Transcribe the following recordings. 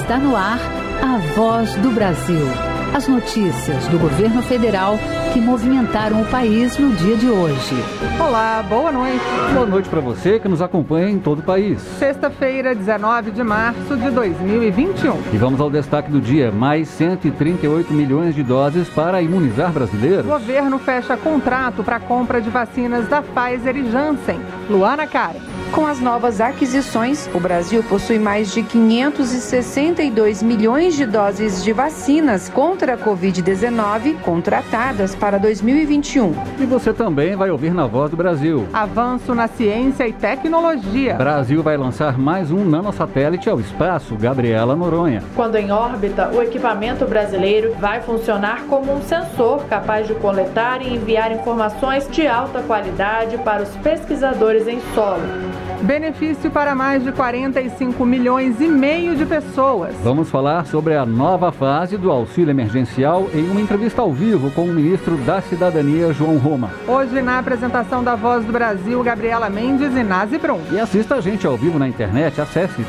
Está no ar a Voz do Brasil. As notícias do governo federal que movimentaram o país no dia de hoje. Olá, boa noite. Boa noite para você que nos acompanha em todo o país. Sexta-feira, 19 de março de 2021. E vamos ao destaque do dia. Mais 138 milhões de doses para imunizar brasileiros. O governo fecha contrato para a compra de vacinas da Pfizer e Janssen. Luana Karen. Com as novas aquisições, o Brasil possui mais de 562 milhões de doses de vacinas contra a Covid-19 contratadas para 2021. E você também vai ouvir na Voz do Brasil. Avanço na ciência e tecnologia. Brasil vai lançar mais um nanosatélite ao espaço, Gabriela Noronha. Quando em órbita, o equipamento brasileiro vai funcionar como um sensor capaz de coletar e enviar informações de alta qualidade para os pesquisadores em solo. Benefício para mais de 45 milhões e meio de pessoas. Vamos falar sobre a nova fase do auxílio emergencial em uma entrevista ao vivo com o ministro da Cidadania, João Roma. Hoje, na apresentação da Voz do Brasil, Gabriela Mendes e Nazi Brum. E assista a gente ao vivo na internet, acesse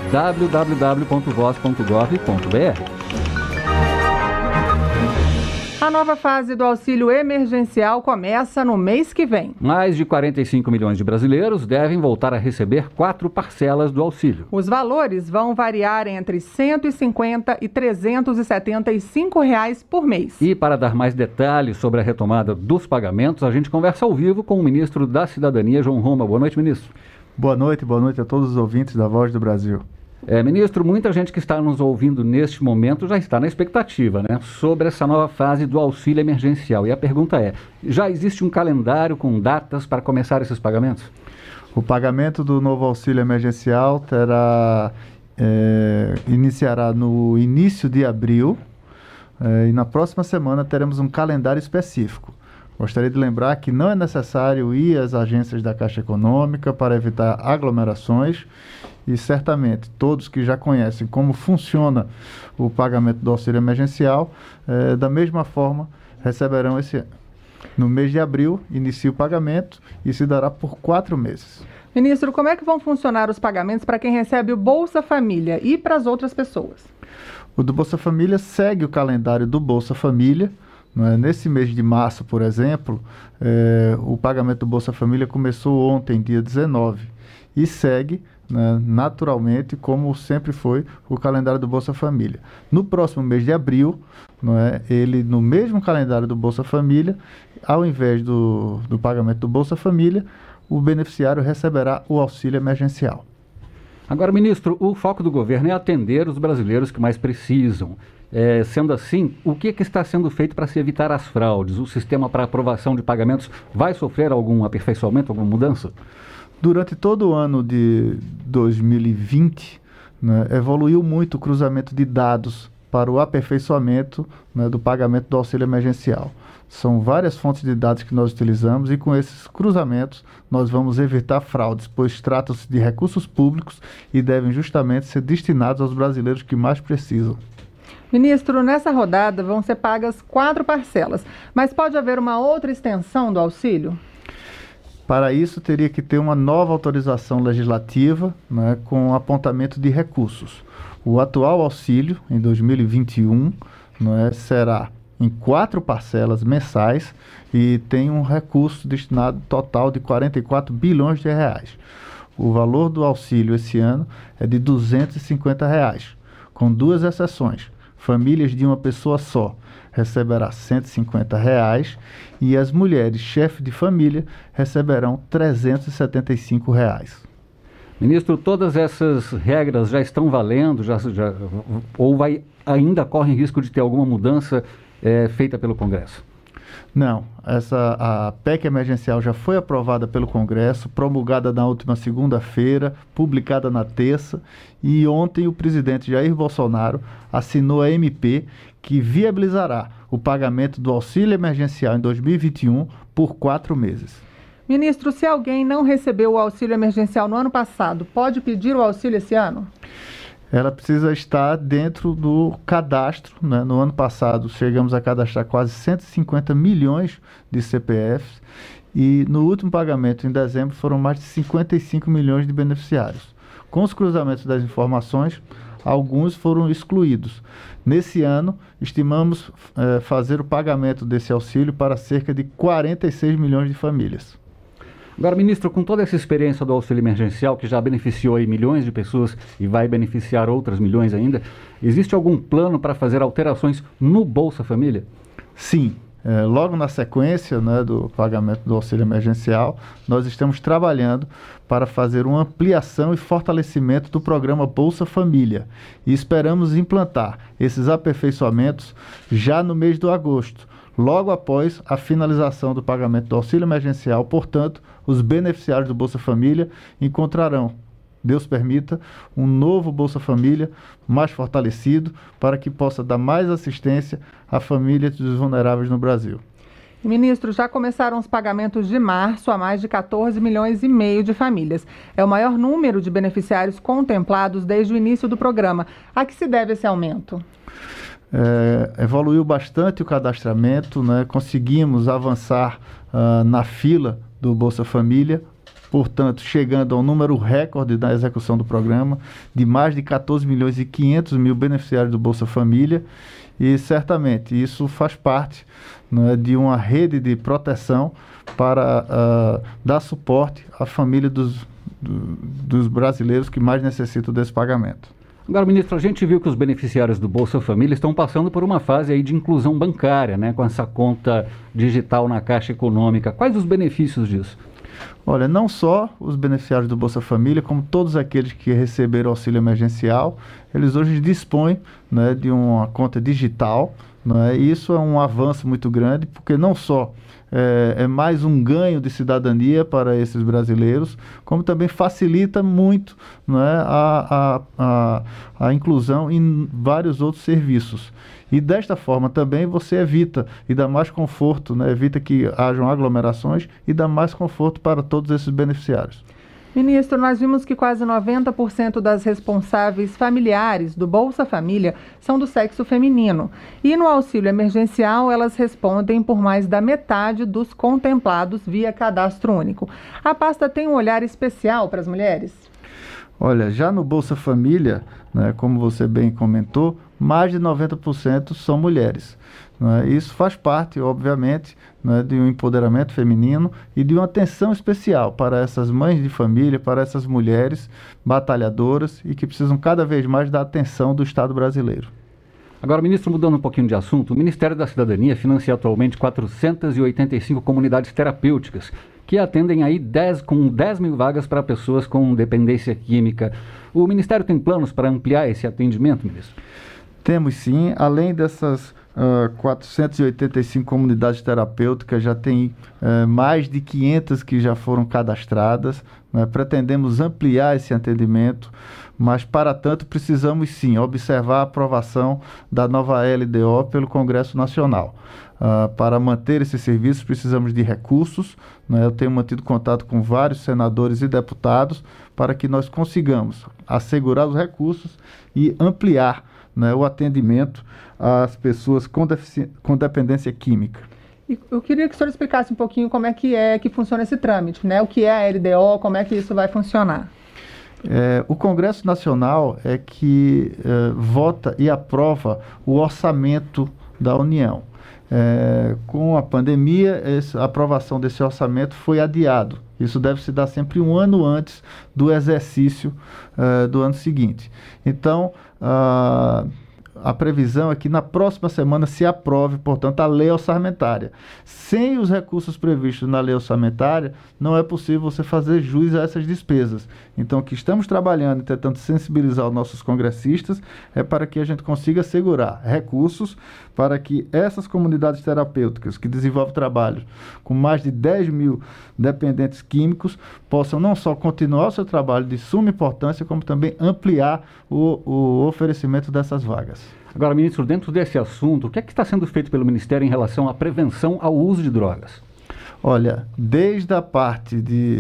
www.voz.gov.br. A nova fase do auxílio emergencial começa no mês que vem. Mais de 45 milhões de brasileiros devem voltar a receber 4 parcelas do auxílio. Os valores vão variar entre R$ 150 e R$ 375 por mês. E para dar mais detalhes sobre a retomada dos pagamentos, a gente conversa ao vivo com o ministro da Cidadania, João Roma. Boa noite, ministro. Boa noite a todos os ouvintes da Voz do Brasil. Ministro, muita gente que está nos ouvindo neste momento já está na expectativa, sobre essa nova fase do auxílio emergencial. E a pergunta é, já existe um calendário com datas para começar esses pagamentos? O pagamento do novo auxílio emergencial iniciará no início de abril e na próxima semana teremos um calendário específico. Gostaria de lembrar que não é necessário ir às agências da Caixa Econômica para evitar aglomerações e certamente todos que já conhecem como funciona o pagamento do auxílio emergencial, da mesma forma receberão esse ano. No mês de abril, inicia o pagamento e se dará por 4 meses. Ministro, como é que vão funcionar os pagamentos para quem recebe o Bolsa Família e para as outras pessoas? O do Bolsa Família segue o calendário do Bolsa Família. Nesse mês de março, por exemplo, o pagamento do Bolsa Família começou ontem, dia 19, e segue naturalmente, como sempre foi, o calendário do Bolsa Família. No próximo mês de abril, ele no mesmo calendário do Bolsa Família, ao invés do pagamento do Bolsa Família, o beneficiário receberá o auxílio emergencial. Agora, ministro, o foco do governo é atender os brasileiros que mais precisam. Sendo assim, o que está sendo feito para se evitar as fraudes? O sistema para aprovação de pagamentos vai sofrer algum aperfeiçoamento, alguma mudança? Durante todo o ano de 2020, evoluiu muito o cruzamento de dados para o aperfeiçoamento do pagamento do auxílio emergencial. São várias fontes de dados que nós utilizamos e com esses cruzamentos nós vamos evitar fraudes, pois tratam-se de recursos públicos e devem justamente ser destinados aos brasileiros que mais precisam. Ministro, nessa rodada vão ser pagas 4 parcelas, mas pode haver uma outra extensão do auxílio? Para isso, teria que ter uma nova autorização legislativa, com apontamento de recursos. O atual auxílio, em 2021, será em 4 parcelas mensais e tem um recurso destinado total de 44 bilhões de reais. O valor do auxílio esse ano é de R$ 250, com 2 exceções. Famílias de uma pessoa só receberá R$ 150 e as mulheres chefe de família receberão R$ 375. Ministro, todas essas regras já estão valendo, ou ainda correm risco de ter alguma mudança feita pelo Congresso? Não, a PEC emergencial já foi aprovada pelo Congresso, promulgada na última segunda-feira, publicada na terça, e ontem o presidente Jair Bolsonaro assinou a MP que viabilizará o pagamento do auxílio emergencial em 2021 por 4 meses. Ministro, se alguém não recebeu o auxílio emergencial no ano passado, pode pedir o auxílio esse ano? Ela precisa estar dentro do cadastro. No ano passado, chegamos a cadastrar quase 150 milhões de CPFs e no último pagamento, em dezembro, foram mais de 55 milhões de beneficiários. Com os cruzamentos das informações, alguns foram excluídos. Nesse ano, estimamos fazer o pagamento desse auxílio para cerca de 46 milhões de famílias. Agora, ministro, com toda essa experiência do auxílio emergencial, que já beneficiou aí milhões de pessoas e vai beneficiar outras milhões ainda, existe algum plano para fazer alterações no Bolsa Família? Sim. Logo na sequência, né, do pagamento do auxílio emergencial, nós estamos trabalhando para fazer uma ampliação e fortalecimento do programa Bolsa Família. E esperamos implantar esses aperfeiçoamentos já no mês de agosto, logo após a finalização do pagamento do auxílio emergencial. Portanto, os beneficiários do Bolsa Família encontrarão, Deus permita, um novo Bolsa Família mais fortalecido para que possa dar mais assistência à família dos vulneráveis no Brasil. Ministro, já começaram os pagamentos de março a mais de 14 milhões e meio de famílias. É o maior número de beneficiários contemplados desde o início do programa. A que se deve esse aumento? Evoluiu bastante o cadastramento, né? Conseguimos avançar na fila do Bolsa Família, portanto, chegando ao número recorde da execução do programa, de mais de 14 milhões e 500 mil beneficiários do Bolsa Família, e certamente isso faz parte, né, de uma rede de proteção para dar suporte à família dos brasileiros que mais necessitam desse pagamento. Agora, ministro, a gente viu que os beneficiários do Bolsa Família estão passando por uma fase aí de inclusão bancária, né, com essa conta digital na Caixa Econômica. Quais os benefícios disso? Olha, não só os beneficiários do Bolsa Família, como todos aqueles que receberam auxílio emergencial, eles hoje dispõem, né, de uma conta digital, né, e isso é um avanço muito grande, porque não só é mais um ganho de cidadania para esses brasileiros, como também facilita muito, né, a inclusão em vários outros serviços. E desta forma também você evita e dá mais conforto, né, evita que hajam aglomerações e dá mais conforto para todos esses beneficiários. Ministro, nós vimos que quase 90% das responsáveis familiares do Bolsa Família são do sexo feminino. E no auxílio emergencial, elas respondem por mais da metade dos contemplados via cadastro único. A pasta tem um olhar especial para as mulheres? Olha, já no Bolsa Família, né, como você bem comentou, mais de 90% são mulheres. Né? Isso faz parte, obviamente, né, de um empoderamento feminino e de uma atenção especial para essas mães de família, para essas mulheres batalhadoras e que precisam cada vez mais da atenção do Estado brasileiro. Agora, ministro, mudando um pouquinho de assunto, o Ministério da Cidadania financia atualmente 485 comunidades terapêuticas que atendem aí 10 mil vagas para pessoas com dependência química. O Ministério tem planos para ampliar esse atendimento, ministro? Temos sim, além dessas 485 comunidades terapêuticas, já tem mais de 500 que já foram cadastradas, né? Pretendemos ampliar esse atendimento, mas para tanto precisamos sim observar a aprovação da nova LDO pelo Congresso Nacional. Para manter esse serviço precisamos de recursos, né? Eu tenho mantido contato com vários senadores e deputados para que nós consigamos assegurar os recursos e ampliar, né, o atendimento às pessoas com dependência química. Eu queria que o senhor explicasse um pouquinho como é que funciona esse trâmite, né? O que é a LDO, como é que isso vai funcionar? O Congresso Nacional é que vota e aprova o orçamento da União. Com a pandemia, a aprovação desse orçamento foi adiado. Isso deve se dar sempre um ano antes do exercício do ano seguinte. Então, a previsão é que na próxima semana se aprove, portanto, a lei orçamentária. Sem os recursos previstos na lei orçamentária, não é possível você fazer jus a essas despesas. Então, o que estamos trabalhando e tentando sensibilizar os nossos congressistas é para que a gente consiga assegurar recursos para que essas comunidades terapêuticas que desenvolvem trabalho com mais de 10 mil dependentes químicos possam não só continuar o seu trabalho de suma importância, como também ampliar o oferecimento dessas vagas. Agora, ministro, dentro desse assunto, o que é que está sendo feito pelo Ministério em relação à prevenção ao uso de drogas? Olha, desde a parte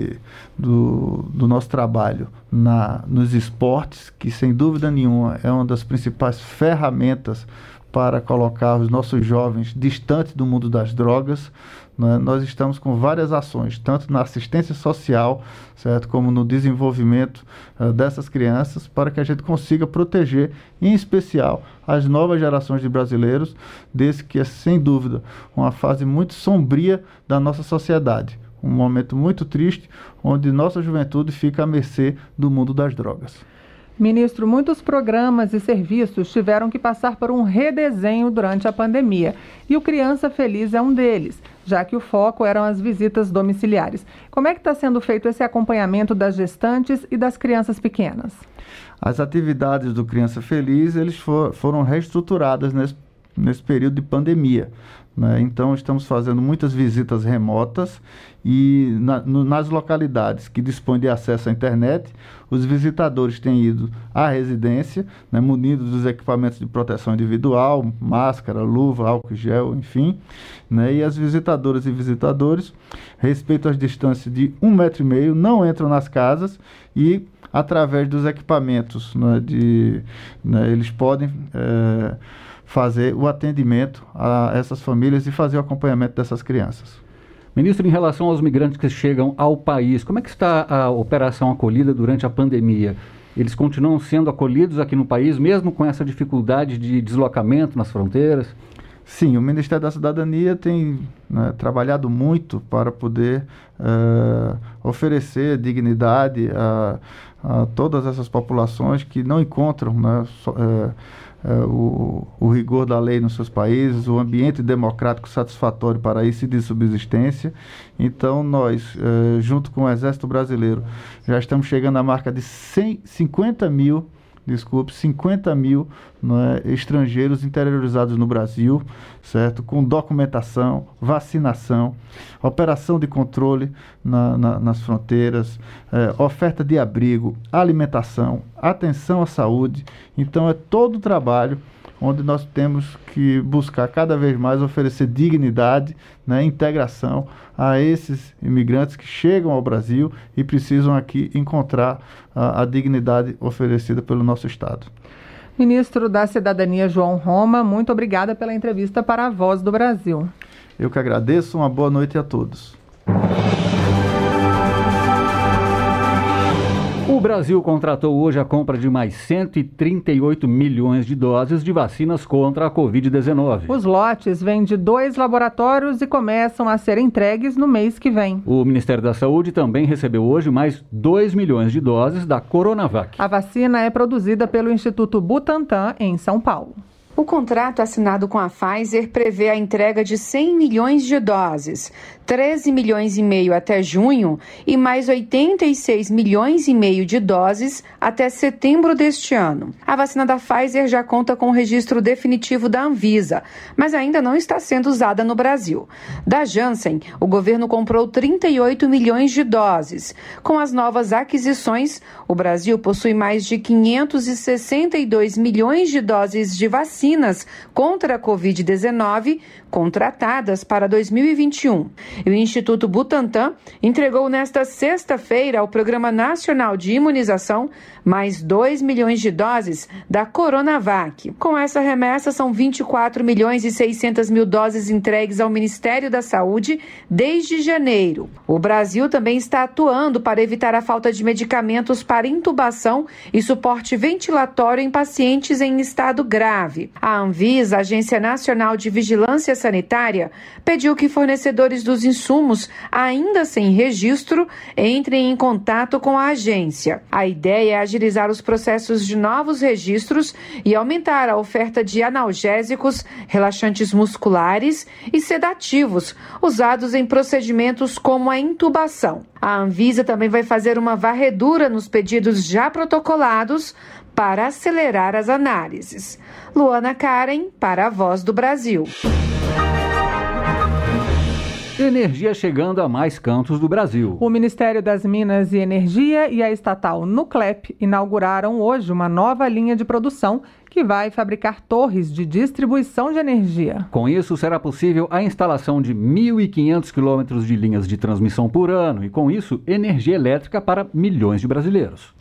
do nosso trabalho nos esportes, que sem dúvida nenhuma é uma das principais ferramentas para colocar os nossos jovens distantes do mundo das drogas. Nós estamos com várias ações, tanto na assistência social, certo, como no desenvolvimento dessas crianças, para que a gente consiga proteger, em especial, as novas gerações de brasileiros, desse que é, sem dúvida, uma fase muito sombria da nossa sociedade. Um momento muito triste, onde nossa juventude fica à mercê do mundo das drogas. Ministro, muitos programas e serviços tiveram que passar por um redesenho durante a pandemia. E o Criança Feliz é um deles, já que o foco eram as visitas domiciliares. Como é que está sendo feito esse acompanhamento das gestantes e das crianças pequenas? As atividades do Criança Feliz foram reestruturadas nesse período de pandemia. Então, estamos fazendo muitas visitas remotas e nas localidades que dispõem de acesso à internet, os visitadores têm ido à residência, munidos dos equipamentos de proteção individual, máscara, luva, álcool gel, enfim. E as visitadoras e visitadores respeitam as distâncias de 1,5 metro, não entram nas casas e, através dos equipamentos, eles podem fazer o atendimento a essas famílias e fazer o acompanhamento dessas crianças. Ministro, em relação aos migrantes que chegam ao país, como é que está a operação acolhida durante a pandemia? Eles continuam sendo acolhidos aqui no país, mesmo com essa dificuldade de deslocamento nas fronteiras? Sim, o Ministério da Cidadania tem trabalhado muito para poder oferecer dignidade a todas essas populações que não encontram o rigor da lei nos seus países, o ambiente democrático satisfatório para isso e de subsistência. Então nós, junto com o Exército Brasileiro, já estamos chegando à marca de 50 mil estrangeiros interiorizados no Brasil, certo? Com documentação, vacinação, operação de controle nas fronteiras, oferta de abrigo, alimentação, atenção à saúde. Então é todo o trabalho onde nós temos que buscar cada vez mais oferecer dignidade, integração a esses imigrantes que chegam ao Brasil e precisam aqui encontrar a dignidade oferecida pelo nosso Estado. Ministro da Cidadania, João Roma, muito obrigada pela entrevista para a Voz do Brasil. Eu que agradeço, uma boa noite a todos. O Brasil contratou hoje a compra de mais 138 milhões de doses de vacinas contra a Covid-19. Os lotes vêm de 2 laboratórios e começam a ser entregues no mês que vem. O Ministério da Saúde também recebeu hoje mais 2 milhões de doses da Coronavac. A vacina é produzida pelo Instituto Butantan, em São Paulo. O contrato assinado com a Pfizer prevê a entrega de 100 milhões de doses, 13 milhões e meio até junho e mais 86 milhões e meio de doses até setembro deste ano. A vacina da Pfizer já conta com o registro definitivo da Anvisa, mas ainda não está sendo usada no Brasil. Da Janssen, o governo comprou 38 milhões de doses. Com as novas aquisições, o Brasil possui mais de 562 milhões de doses de vacinas contra a Covid-19 contratadas para 2021. E o Instituto Butantan entregou nesta sexta-feira ao Programa Nacional de Imunização mais 2 milhões de doses da Coronavac. Com essa remessa, são 24 milhões e 600 mil doses entregues ao Ministério da Saúde desde janeiro. O Brasil também está atuando para evitar a falta de medicamentos para intubação e suporte ventilatório em pacientes em estado grave. A Anvisa, Agência Nacional de Vigilância Sanitária, pediu que fornecedores dos insumos, ainda sem registro, entrem em contato com a agência. A ideia é agilizar os processos de novos registros e aumentar a oferta de analgésicos, relaxantes musculares e sedativos, usados em procedimentos como a intubação. A Anvisa também vai fazer uma varredura nos pedidos já protocolados para acelerar as análises. Luana Karen, para a Voz do Brasil. Energia chegando a mais cantos do Brasil. O Ministério das Minas e Energia e a estatal Nuclep inauguraram hoje uma nova linha de produção que vai fabricar torres de distribuição de energia. Com isso, será possível a instalação de 1.500 quilômetros de linhas de transmissão por ano e, com isso, energia elétrica para milhões de brasileiros.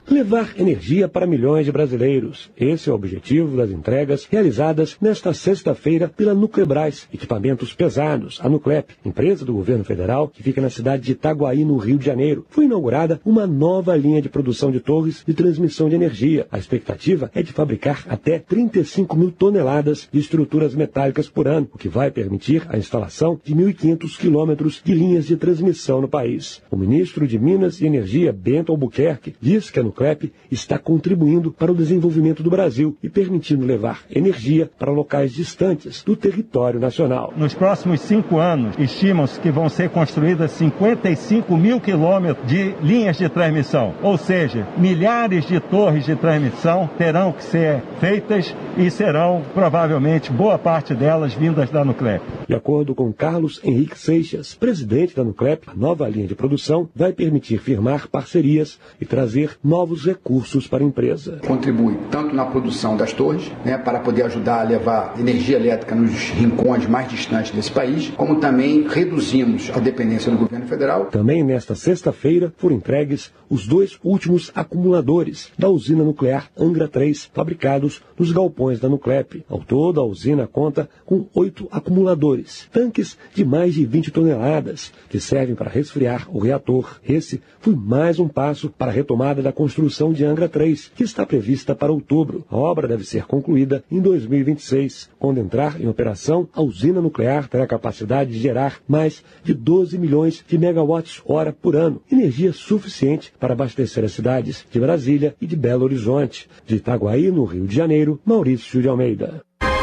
levar energia para milhões de brasileiros. Esse é o objetivo das entregas realizadas nesta sexta-feira pela Nuclebras, equipamentos pesados. A Nuclep, empresa do governo federal, que fica na cidade de Itaguaí, no Rio de Janeiro, foi inaugurada uma nova linha de produção de torres de transmissão de energia. A expectativa é de fabricar até 35 mil toneladas de estruturas metálicas por ano, o que vai permitir a instalação de 1.500 quilômetros de linhas de transmissão no país. O ministro de Minas e Energia, Bento Albuquerque, diz que a Nuclep está contribuindo para o desenvolvimento do Brasil e permitindo levar energia para locais distantes do território nacional. Nos próximos 5 anos, estimam-se que vão ser construídas 55 mil quilômetros de linhas de transmissão, ou seja, milhares de torres de transmissão terão que ser feitas e serão, provavelmente, boa parte delas vindas da Nuclep. De acordo com Carlos Henrique Seixas, presidente da Nuclep, a nova linha de produção vai permitir firmar parcerias e trazer novos recursos para a empresa. Contribui tanto na produção das torres, para poder ajudar a levar energia elétrica nos rincões mais distantes desse país, como também reduzimos a dependência do governo federal. Também nesta sexta-feira foram entregues os 2 últimos acumuladores da usina nuclear Angra 3, fabricados nos galpões da Nuclep. Ao todo, a usina conta com 8 acumuladores, tanques de mais de 20 toneladas, que servem para resfriar o reator. Esse foi mais um passo para a retomada da construção de Angra 3, que está prevista para outubro. A obra deve ser concluída em 2026. Quando entrar em operação, a usina nuclear terá capacidade de gerar mais de 12 milhões de megawatts-hora por ano, energia suficiente para abastecer as cidades de Brasília e de Belo Horizonte. De Itaguaí, no Rio de Janeiro, Maurício de Almeida.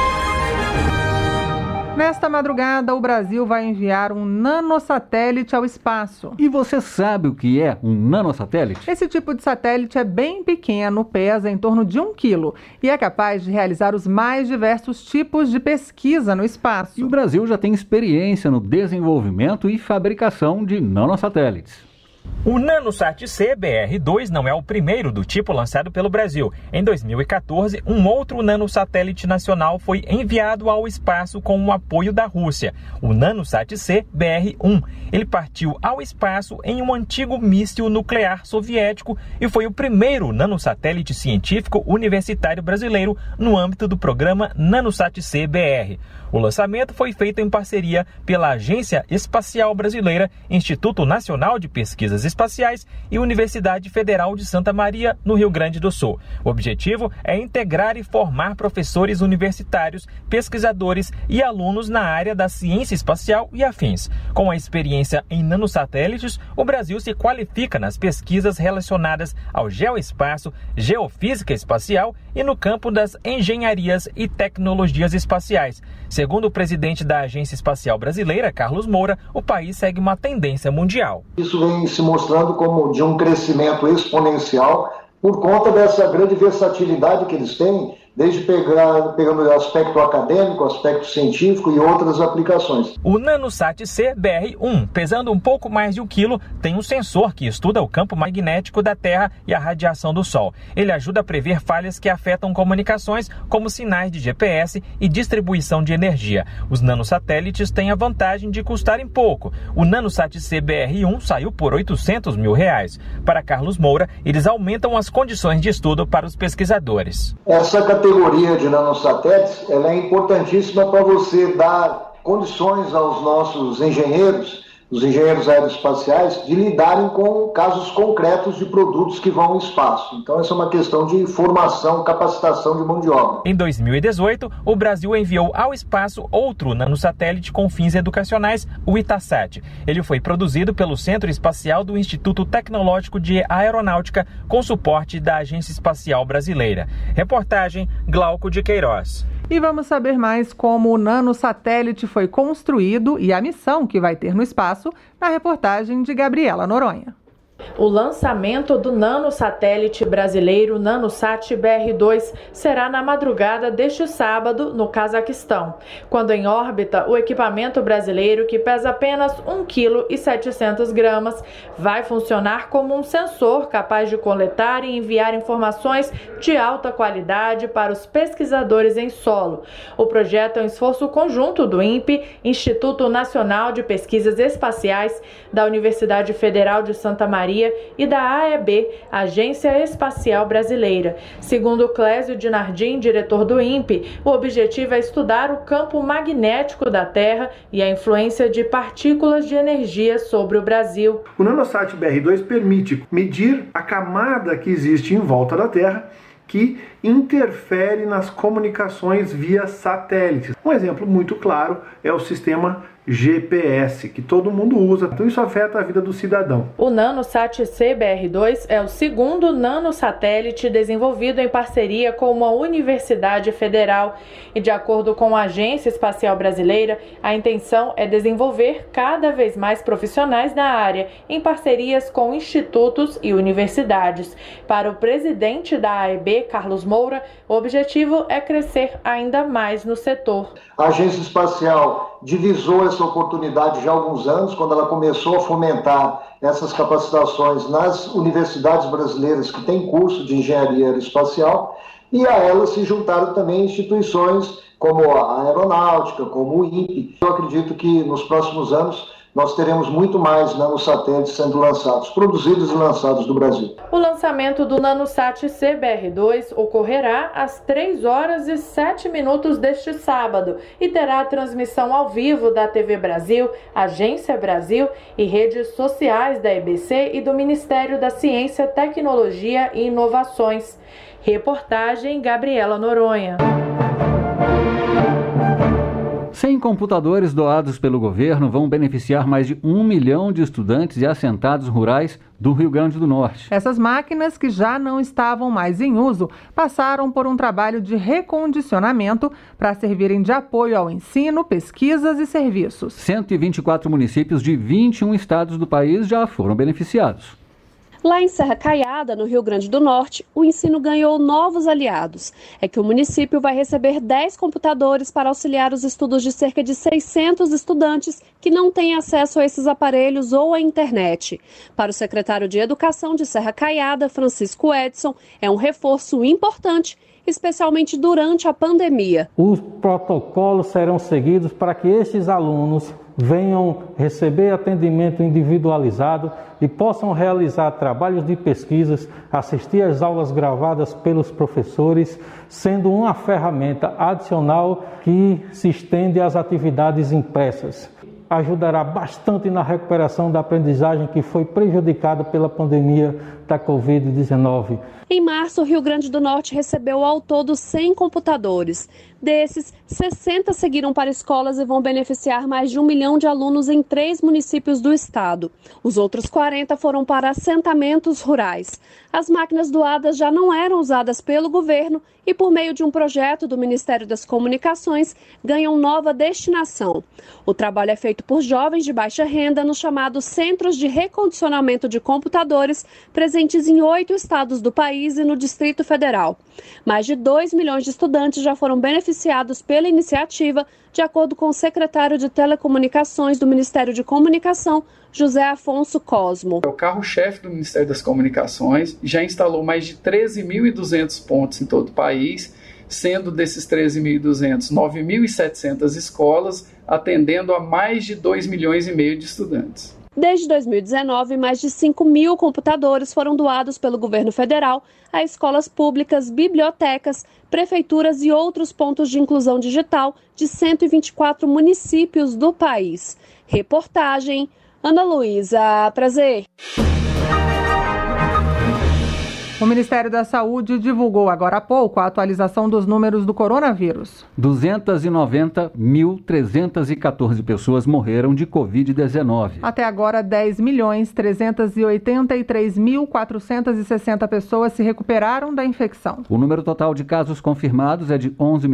Nesta madrugada, o Brasil vai enviar um nanosatélite ao espaço. E você sabe o que é um nanosatélite? Esse tipo de satélite é bem pequeno, pesa em torno de 1 quilo e é capaz de realizar os mais diversos tipos de pesquisa no espaço. E o Brasil já tem experiência no desenvolvimento e fabricação de nanosatélites. O NanoSat-C BR-2 não é o primeiro do tipo lançado pelo Brasil. Em 2014, um outro nanosatélite nacional foi enviado ao espaço com o apoio da Rússia, o NanoSat-C BR-1. Ele partiu ao espaço em um antigo míssil nuclear soviético e foi o primeiro nanosatélite científico universitário brasileiro no âmbito do programa NanoSat-C BR. O lançamento foi feito em parceria pela Agência Espacial Brasileira, Instituto Nacional de Pesquisas Espaciais e Universidade Federal de Santa Maria, no Rio Grande do Sul. O objetivo é integrar e formar professores universitários, pesquisadores e alunos na área da ciência espacial e afins. Com a experiência em nanosatélites, o Brasil se qualifica nas pesquisas relacionadas ao geoespaço, geofísica espacial e no campo das engenharias e tecnologias espaciais. Segundo o presidente da Agência Espacial Brasileira, Carlos Moura, o país segue uma tendência mundial. Isso vem se mostrando como de um crescimento exponencial por conta dessa grande versatilidade que eles têm, desde pegando o aspecto acadêmico, aspecto científico e outras aplicações. O NanoSat-C BR-1, pesando um pouco mais de 1 quilo, tem um sensor que estuda o campo magnético da Terra e a radiação do Sol. Ele ajuda a prever falhas que afetam comunicações, como sinais de GPS e distribuição de energia. Os nanosatélites têm a vantagem de custarem pouco. O NanoSat-C BR-1 saiu por R$800 mil. Para Carlos Moura, eles aumentam as condições de estudo para os pesquisadores. Essa categoria de nanosatélites, ela é importantíssima para você dar condições aos nossos engenheiros, os engenheiros aeroespaciais, de lidarem com casos concretos de produtos que vão ao espaço. Então, essa é uma questão de formação, capacitação de mão de obra. Em 2018, o Brasil enviou ao espaço outro nanosatélite com fins educacionais, o Itasat. Ele foi produzido pelo Centro Espacial do Instituto Tecnológico de Aeronáutica, com suporte da Agência Espacial Brasileira. Reportagem Glauco de Queiroz. E vamos saber mais como o nanosatélite foi construído e a missão que vai ter no espaço na reportagem de Gabriela Noronha. O lançamento do nanosatélite brasileiro NanoSat BR-2 será na madrugada deste sábado, no Cazaquistão. Quando em órbita, o equipamento brasileiro, que pesa apenas 1,7 kg, vai funcionar como um sensor capaz de coletar e enviar informações de alta qualidade para os pesquisadores em solo. O projeto é um esforço conjunto do INPE, Instituto Nacional de Pesquisas Espaciais, da Universidade Federal de Santa Maria Engenharia, e da AEB, Agência Espacial Brasileira. Segundo Clésio Dinardim, diretor do INPE, o objetivo é estudar o campo magnético da Terra e a influência de partículas de energia sobre o Brasil. O NanoSat BR2 permite medir a camada que existe em volta da Terra, que interfere nas comunicações via satélites. Um exemplo muito claro é o sistema GPS, que todo mundo usa, então isso afeta a vida do cidadão. O NanoSat CBR2 é o segundo nanosatélite desenvolvido em parceria com uma universidade federal e, de acordo com a Agência Espacial Brasileira, a intenção é desenvolver cada vez mais profissionais na área, em parcerias com institutos e universidades. Para o presidente da AEB, Carlos Moura, o objetivo é crescer ainda mais no setor. A Agência Espacial divisou essa oportunidade já há alguns anos, quando ela começou a fomentar essas capacitações nas universidades brasileiras que têm curso de engenharia aeroespacial, e a elas se juntaram também instituições como a Aeronáutica, como o INPE. Eu acredito que nos próximos anos nós teremos muito mais nanosatélites sendo lançados, produzidos e lançados do Brasil. O lançamento do NanoSat CBR2 ocorrerá às 3h07 deste sábado e terá transmissão ao vivo da TV Brasil, Agência Brasil e redes sociais da EBC e do Ministério da Ciência, Tecnologia e Inovações. Reportagem Gabriela Noronha. 100 computadores doados pelo governo vão beneficiar mais de 1 milhão de estudantes e assentados rurais do Rio Grande do Norte. Essas máquinas, que já não estavam mais em uso, passaram por um trabalho de recondicionamento para servirem de apoio ao ensino, pesquisas e serviços. 124 municípios de 21 estados do país já foram beneficiados. Lá em Serra Caiada, no Rio Grande do Norte, o ensino ganhou novos aliados. É que o município vai receber 10 computadores para auxiliar os estudos de cerca de 600 estudantes que não têm acesso a esses aparelhos ou à internet. Para o secretário de Educação de Serra Caiada, Francisco Edson, é um reforço importante, especialmente durante a pandemia. Os protocolos serão seguidos para que estes alunos venham receber atendimento individualizado e possam realizar trabalhos de pesquisas, assistir às aulas gravadas pelos professores, sendo uma ferramenta adicional que se estende às atividades impressas. Ajudará bastante na recuperação da aprendizagem que foi prejudicada pela pandemia da Covid-19. Em março, o Rio Grande do Norte recebeu ao todo 100 computadores. Desses, 60 seguiram para escolas e vão beneficiar mais de 1 milhão de alunos em 3 municípios do estado. Os outros 40 foram para assentamentos rurais. As máquinas doadas já não eram usadas pelo governo e, por meio de um projeto do Ministério das Comunicações, ganham nova destinação. O trabalho é feito por jovens de baixa renda nos chamados Centros de Recondicionamento de Computadores, presentes em 8 estados do país e no Distrito Federal. Mais de 2 milhões de estudantes já foram beneficiados pela iniciativa, de acordo com o secretário de Telecomunicações do Ministério de Comunicação, José Afonso Cosmo. É o carro-chefe do Ministério das Comunicações, já instalou mais de 13.200 pontos em todo o país, sendo desses 13.200, 9.700 escolas, atendendo a mais de 2,5 milhões de estudantes. Desde 2019, mais de 5.000 computadores foram doados pelo governo federal a escolas públicas, bibliotecas, prefeituras e outros pontos de inclusão digital de 124 municípios do país. Reportagem Ana Luísa Prazer. O Ministério da Saúde divulgou agora há pouco a atualização dos números do coronavírus. 290.314 pessoas morreram de Covid-19. Até agora, 10.383.460 pessoas se recuperaram da infecção. O número total de casos confirmados é de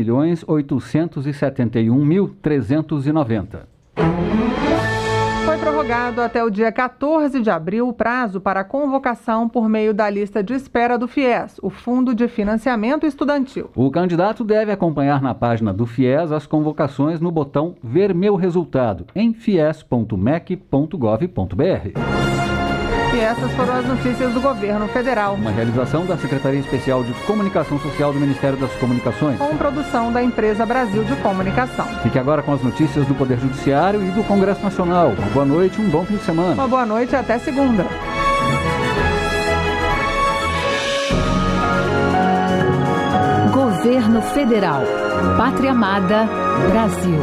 11.871.390. Foi prorrogado até o dia 14 de abril o prazo para a convocação por meio da lista de espera do FIES, o Fundo de Financiamento Estudantil. O candidato deve acompanhar na página do FIES as convocações no botão Ver Meu Resultado, em fies.mec.gov.br. E essas foram as notícias do Governo Federal. Uma realização da Secretaria Especial de Comunicação Social do Ministério das Comunicações. Com produção da Empresa Brasil de Comunicação. Fique agora com as notícias do Poder Judiciário e do Congresso Nacional. Uma boa noite e um bom fim de semana. Uma boa noite e até segunda. Governo Federal. Pátria Amada, Brasil.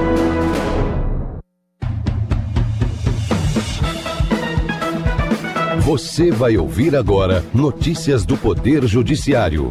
Você vai ouvir agora notícias do Poder Judiciário.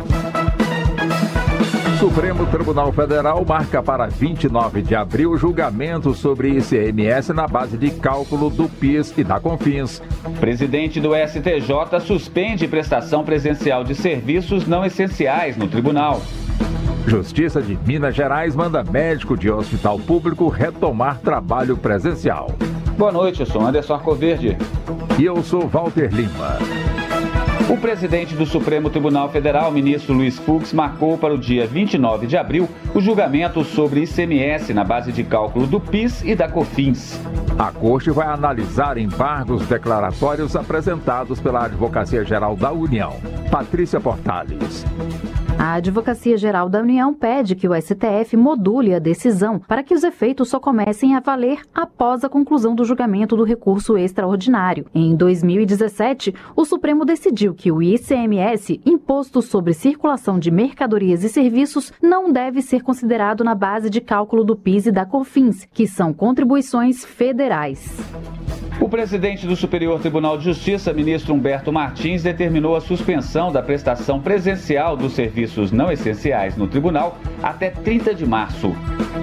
Supremo Tribunal Federal marca para 29 de abril julgamento sobre ICMS na base de cálculo do PIS e da CONFINS. Presidente do STJ suspende prestação presencial de serviços não essenciais no tribunal. Justiça de Minas Gerais manda médico de hospital público retomar trabalho presencial. Boa noite, eu sou Anderson Arcoverde. E eu sou Walter Lima. O presidente do Supremo Tribunal Federal, ministro Luiz Fux, marcou para o dia 29 de abril o julgamento sobre ICMS na base de cálculo do PIS e da COFINS. A Corte vai analisar embargos declaratórios apresentados pela Advocacia Geral da União. Patrícia Portales. A Advocacia Geral da União pede que o STF module a decisão para que os efeitos só comecem a valer após a conclusão do julgamento do recurso extraordinário. Em 2017, o Supremo decidiu que o ICMS, Imposto sobre Circulação de Mercadorias e Serviços, não deve ser considerado na base de cálculo do PIS e da COFINS, que são contribuições federais. O presidente do Superior Tribunal de Justiça, ministro Humberto Martins, determinou a suspensão da prestação presencial dos serviços não essenciais no tribunal até 30 de março.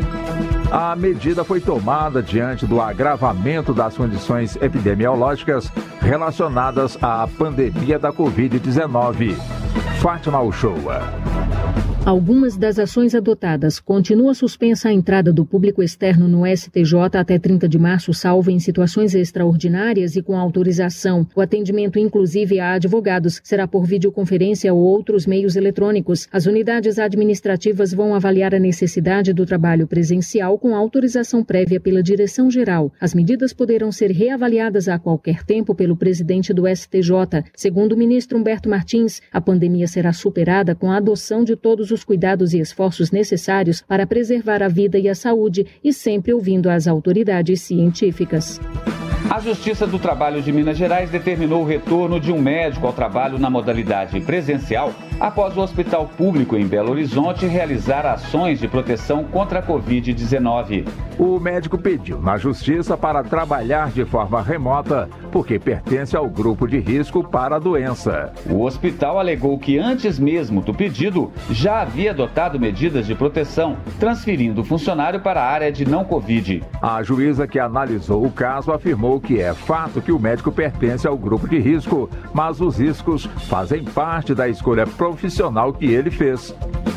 A medida foi tomada diante do agravamento das condições epidemiológicas relacionadas à pandemia da Covid-19. Fátima Uchoa. Algumas das ações adotadas. Continua suspensa a entrada do público externo no STJ até 30 de março, salvo em situações extraordinárias e com autorização. O atendimento, inclusive a advogados, será por videoconferência ou outros meios eletrônicos. As unidades administrativas vão avaliar a necessidade do trabalho presencial com autorização prévia pela direção-geral. As medidas poderão ser reavaliadas a qualquer tempo pelo presidente do STJ. Segundo o ministro Humberto Martins, a pandemia será superada com a adoção de todos os cuidados e esforços necessários para preservar a vida e a saúde e sempre ouvindo as autoridades científicas. A Justiça do Trabalho de Minas Gerais determinou o retorno de um médico ao trabalho na modalidade presencial após o Hospital Público em Belo Horizonte realizar ações de proteção contra a Covid-19. O médico pediu na Justiça para trabalhar de forma remota porque pertence ao grupo de risco para a doença. O hospital alegou que antes mesmo do pedido já havia adotado medidas de proteção, transferindo o funcionário para a área de não Covid. A juíza que analisou o caso afirmou que é fato que o médico pertence ao grupo de risco, mas os riscos fazem parte da escolha profissional que ele fez.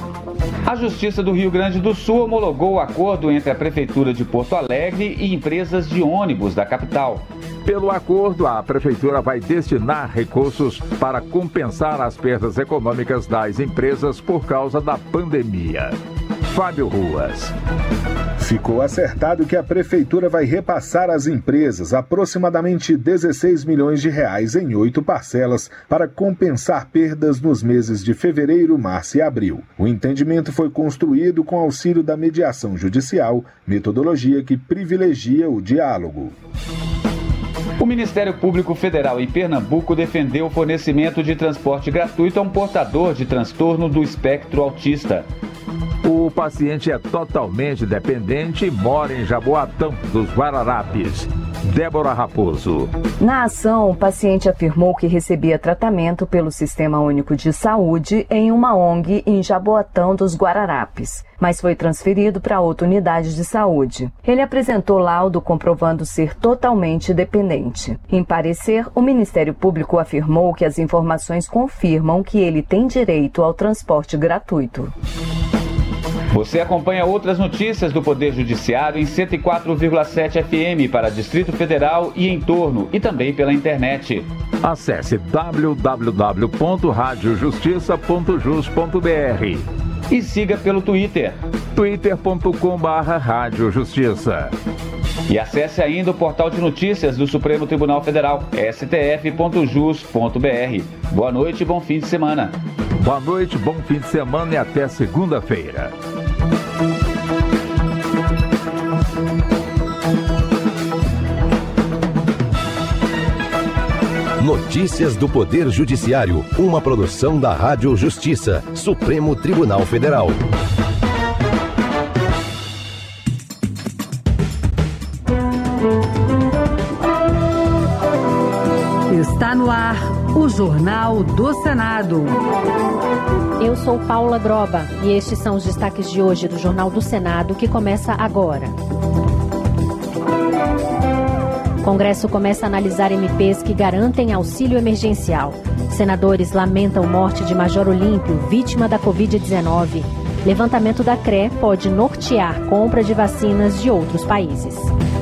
A Justiça do Rio Grande do Sul homologou o acordo entre a Prefeitura de Porto Alegre e empresas de ônibus da capital. Pelo acordo, a Prefeitura vai destinar recursos para compensar as perdas econômicas das empresas por causa da pandemia. Fábio Ruas. Ficou acertado que a Prefeitura vai repassar às empresas aproximadamente 16 milhões de reais em 8 parcelas para compensar perdas nos meses de fevereiro, março e abril. O entendimento foi construído com auxílio da mediação judicial, metodologia que privilegia o diálogo. O Ministério Público Federal em Pernambuco defendeu o fornecimento de transporte gratuito a um portador de transtorno do espectro autista. O paciente é totalmente dependente e mora em Jaboatão dos Guararapes. Débora Raposo. Na ação, o paciente afirmou que recebia tratamento pelo Sistema Único de Saúde em uma ONG em Jaboatão dos Guararapes, mas foi transferido para outra unidade de saúde. Ele apresentou laudo comprovando ser totalmente dependente. Em parecer, o Ministério Público afirmou que as informações confirmam que ele tem direito ao transporte gratuito. Você acompanha outras notícias do Poder Judiciário em 104,7 FM para Distrito Federal e em torno, e também pela internet. Acesse www.radiojustiça.jus.br e siga pelo Twitter, twitter.com/radiojustiça. E acesse ainda o portal de notícias do Supremo Tribunal Federal, stf.jus.br. Boa noite e bom fim de semana. Boa noite, bom fim de semana e até segunda-feira. Notícias do Poder Judiciário, uma produção da Rádio Justiça, Supremo Tribunal Federal. Está no ar o Jornal do Senado. Eu sou Paula Groba e estes são os destaques de hoje do Jornal do Senado, que começa agora. O Congresso começa a analisar MPs que garantem auxílio emergencial. Senadores lamentam morte de Major Olímpio, vítima da Covid-19. Levantamento da CRE pode nortear compra de vacinas de outros países.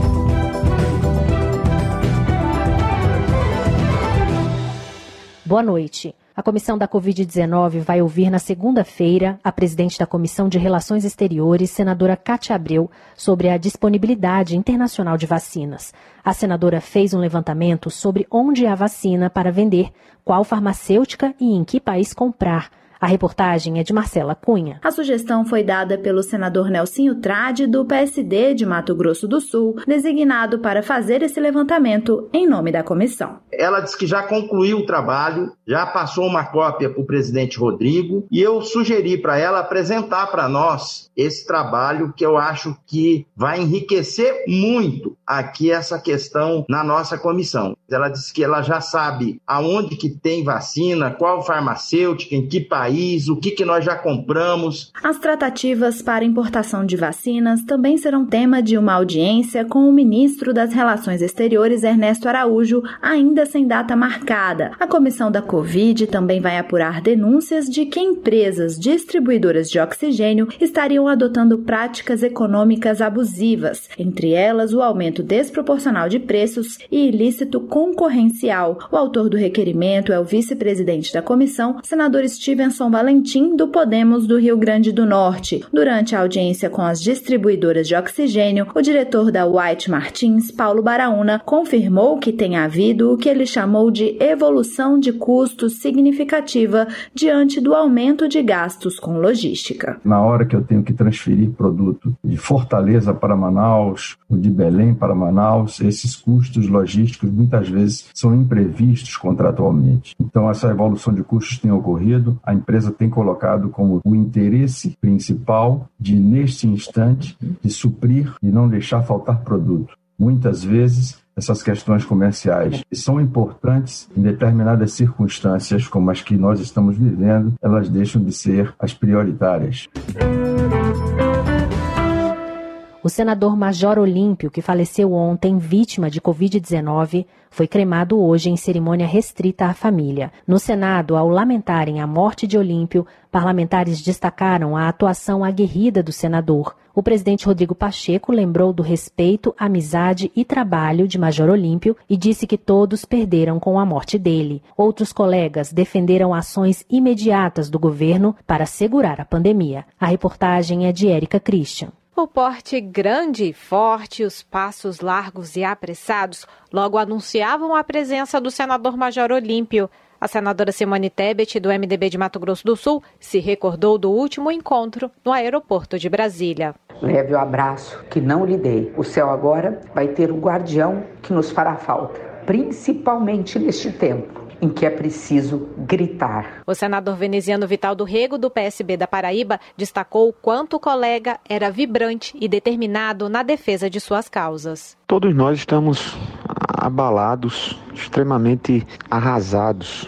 Boa noite. A comissão da Covid-19 vai ouvir na segunda-feira a presidente da Comissão de Relações Exteriores, senadora Cátia Abreu, sobre a disponibilidade internacional de vacinas. A senadora fez um levantamento sobre onde há vacina para vender, qual farmacêutica e em que país comprar. A reportagem é de Marcela Cunha. A sugestão foi dada pelo senador Nelsinho Trade, do PSD de Mato Grosso do Sul, designado para fazer esse levantamento em nome da comissão. Ela disse que já concluiu o trabalho, já passou uma cópia para o presidente Rodrigo, e eu sugeri para ela apresentar para nós esse trabalho, que eu acho que vai enriquecer muito aqui essa questão na nossa comissão. Ela disse que ela já sabe aonde que tem vacina, qual farmacêutica, em que país, o que nós já compramos. As tratativas para importação de vacinas também serão tema de uma audiência com o ministro das Relações Exteriores, Ernesto Araújo, ainda sem data marcada. A comissão da Covid também vai apurar denúncias de que empresas distribuidoras de oxigênio estariam adotando práticas econômicas abusivas, entre elas o aumento desproporcional de preços e ilícito concorrencial. O autor do requerimento é o vice-presidente da comissão, senador Stevenson Valentim, do Podemos do Rio Grande do Norte. Durante a audiência com as distribuidoras de oxigênio, o diretor da White Martins, Paulo Baraúna, confirmou que tem havido o que ele chamou de evolução de custos significativa diante do aumento de gastos com logística. Na hora que eu tenho que transferir produto de Fortaleza para Manaus, ou de Belém para Manaus, esses custos logísticos muitas vezes são imprevistos contratualmente. Então essa evolução de custos tem ocorrido, a empresa tem colocado como o interesse principal de, neste instante, de suprir e não deixar faltar produto. Muitas vezes essas questões comerciais são importantes em determinadas circunstâncias, como as que nós estamos vivendo, elas deixam de ser as prioritárias. O senador Major Olímpio, que faleceu ontem vítima de Covid-19, foi cremado hoje em cerimônia restrita à família. No Senado, ao lamentarem a morte de Olímpio, parlamentares destacaram a atuação aguerrida do senador. O presidente Rodrigo Pacheco lembrou do respeito, amizade e trabalho de Major Olímpio e disse que todos perderam com a morte dele. Outros colegas defenderam ações imediatas do governo para segurar a pandemia. A reportagem é de Érica Christian. O porte grande e forte, os passos largos e apressados logo anunciavam a presença do senador Major Olímpio. A senadora Simone Tebet, do MDB de Mato Grosso do Sul, se recordou do último encontro no aeroporto de Brasília. Leve o abraço que não lhe dei. O céu agora vai ter um guardião que nos fará falta, principalmente neste tempo em que é preciso gritar. O senador veneziano Vital do Rego, do PSB da Paraíba, destacou o quanto o colega era vibrante e determinado na defesa de suas causas. Todos nós estamos abalados, extremamente arrasados,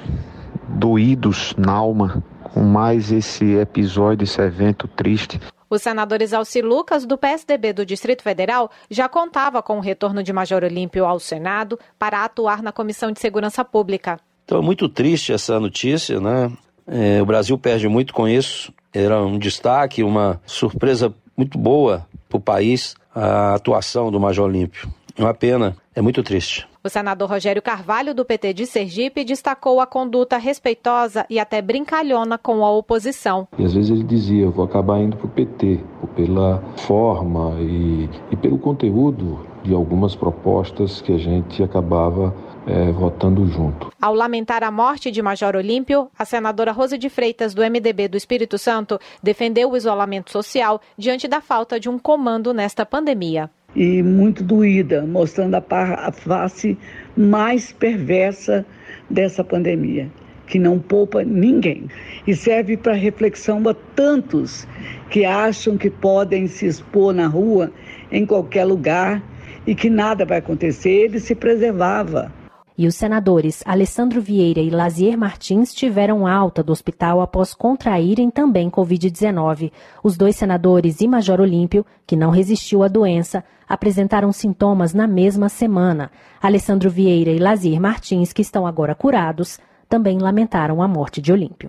doídos na alma com mais esse episódio, esse evento triste. O senador Exalci Lucas, do PSDB do Distrito Federal, já contava com o retorno de Major Olímpio ao Senado para atuar na Comissão de Segurança Pública. Então é muito triste essa notícia, né? O Brasil perde muito com isso. Era um destaque, uma surpresa muito boa para o país, a atuação do Major Olímpio. É uma pena, é muito triste. O senador Rogério Carvalho, do PT de Sergipe, destacou a conduta respeitosa e até brincalhona com a oposição. E às vezes ele dizia, eu vou acabar indo para o PT, pela forma e pelo conteúdo de algumas propostas que a gente acabava votando junto. Ao lamentar a morte de Major Olímpio, a senadora Rose de Freitas, do MDB do Espírito Santo, defendeu o isolamento social diante da falta de um comando nesta pandemia. E muito doída, mostrando a face mais perversa dessa pandemia, que não poupa ninguém. E serve para reflexão a tantos que acham que podem se expor na rua, em qualquer lugar, e que nada vai acontecer. Ele se preservava. E os senadores Alessandro Vieira e Lazier Martins tiveram alta do hospital após contraírem também Covid-19. Os dois senadores e Major Olímpio, que não resistiu à doença, apresentaram sintomas na mesma semana. Alessandro Vieira e Lazier Martins, que estão agora curados, também lamentaram a morte de Olímpio.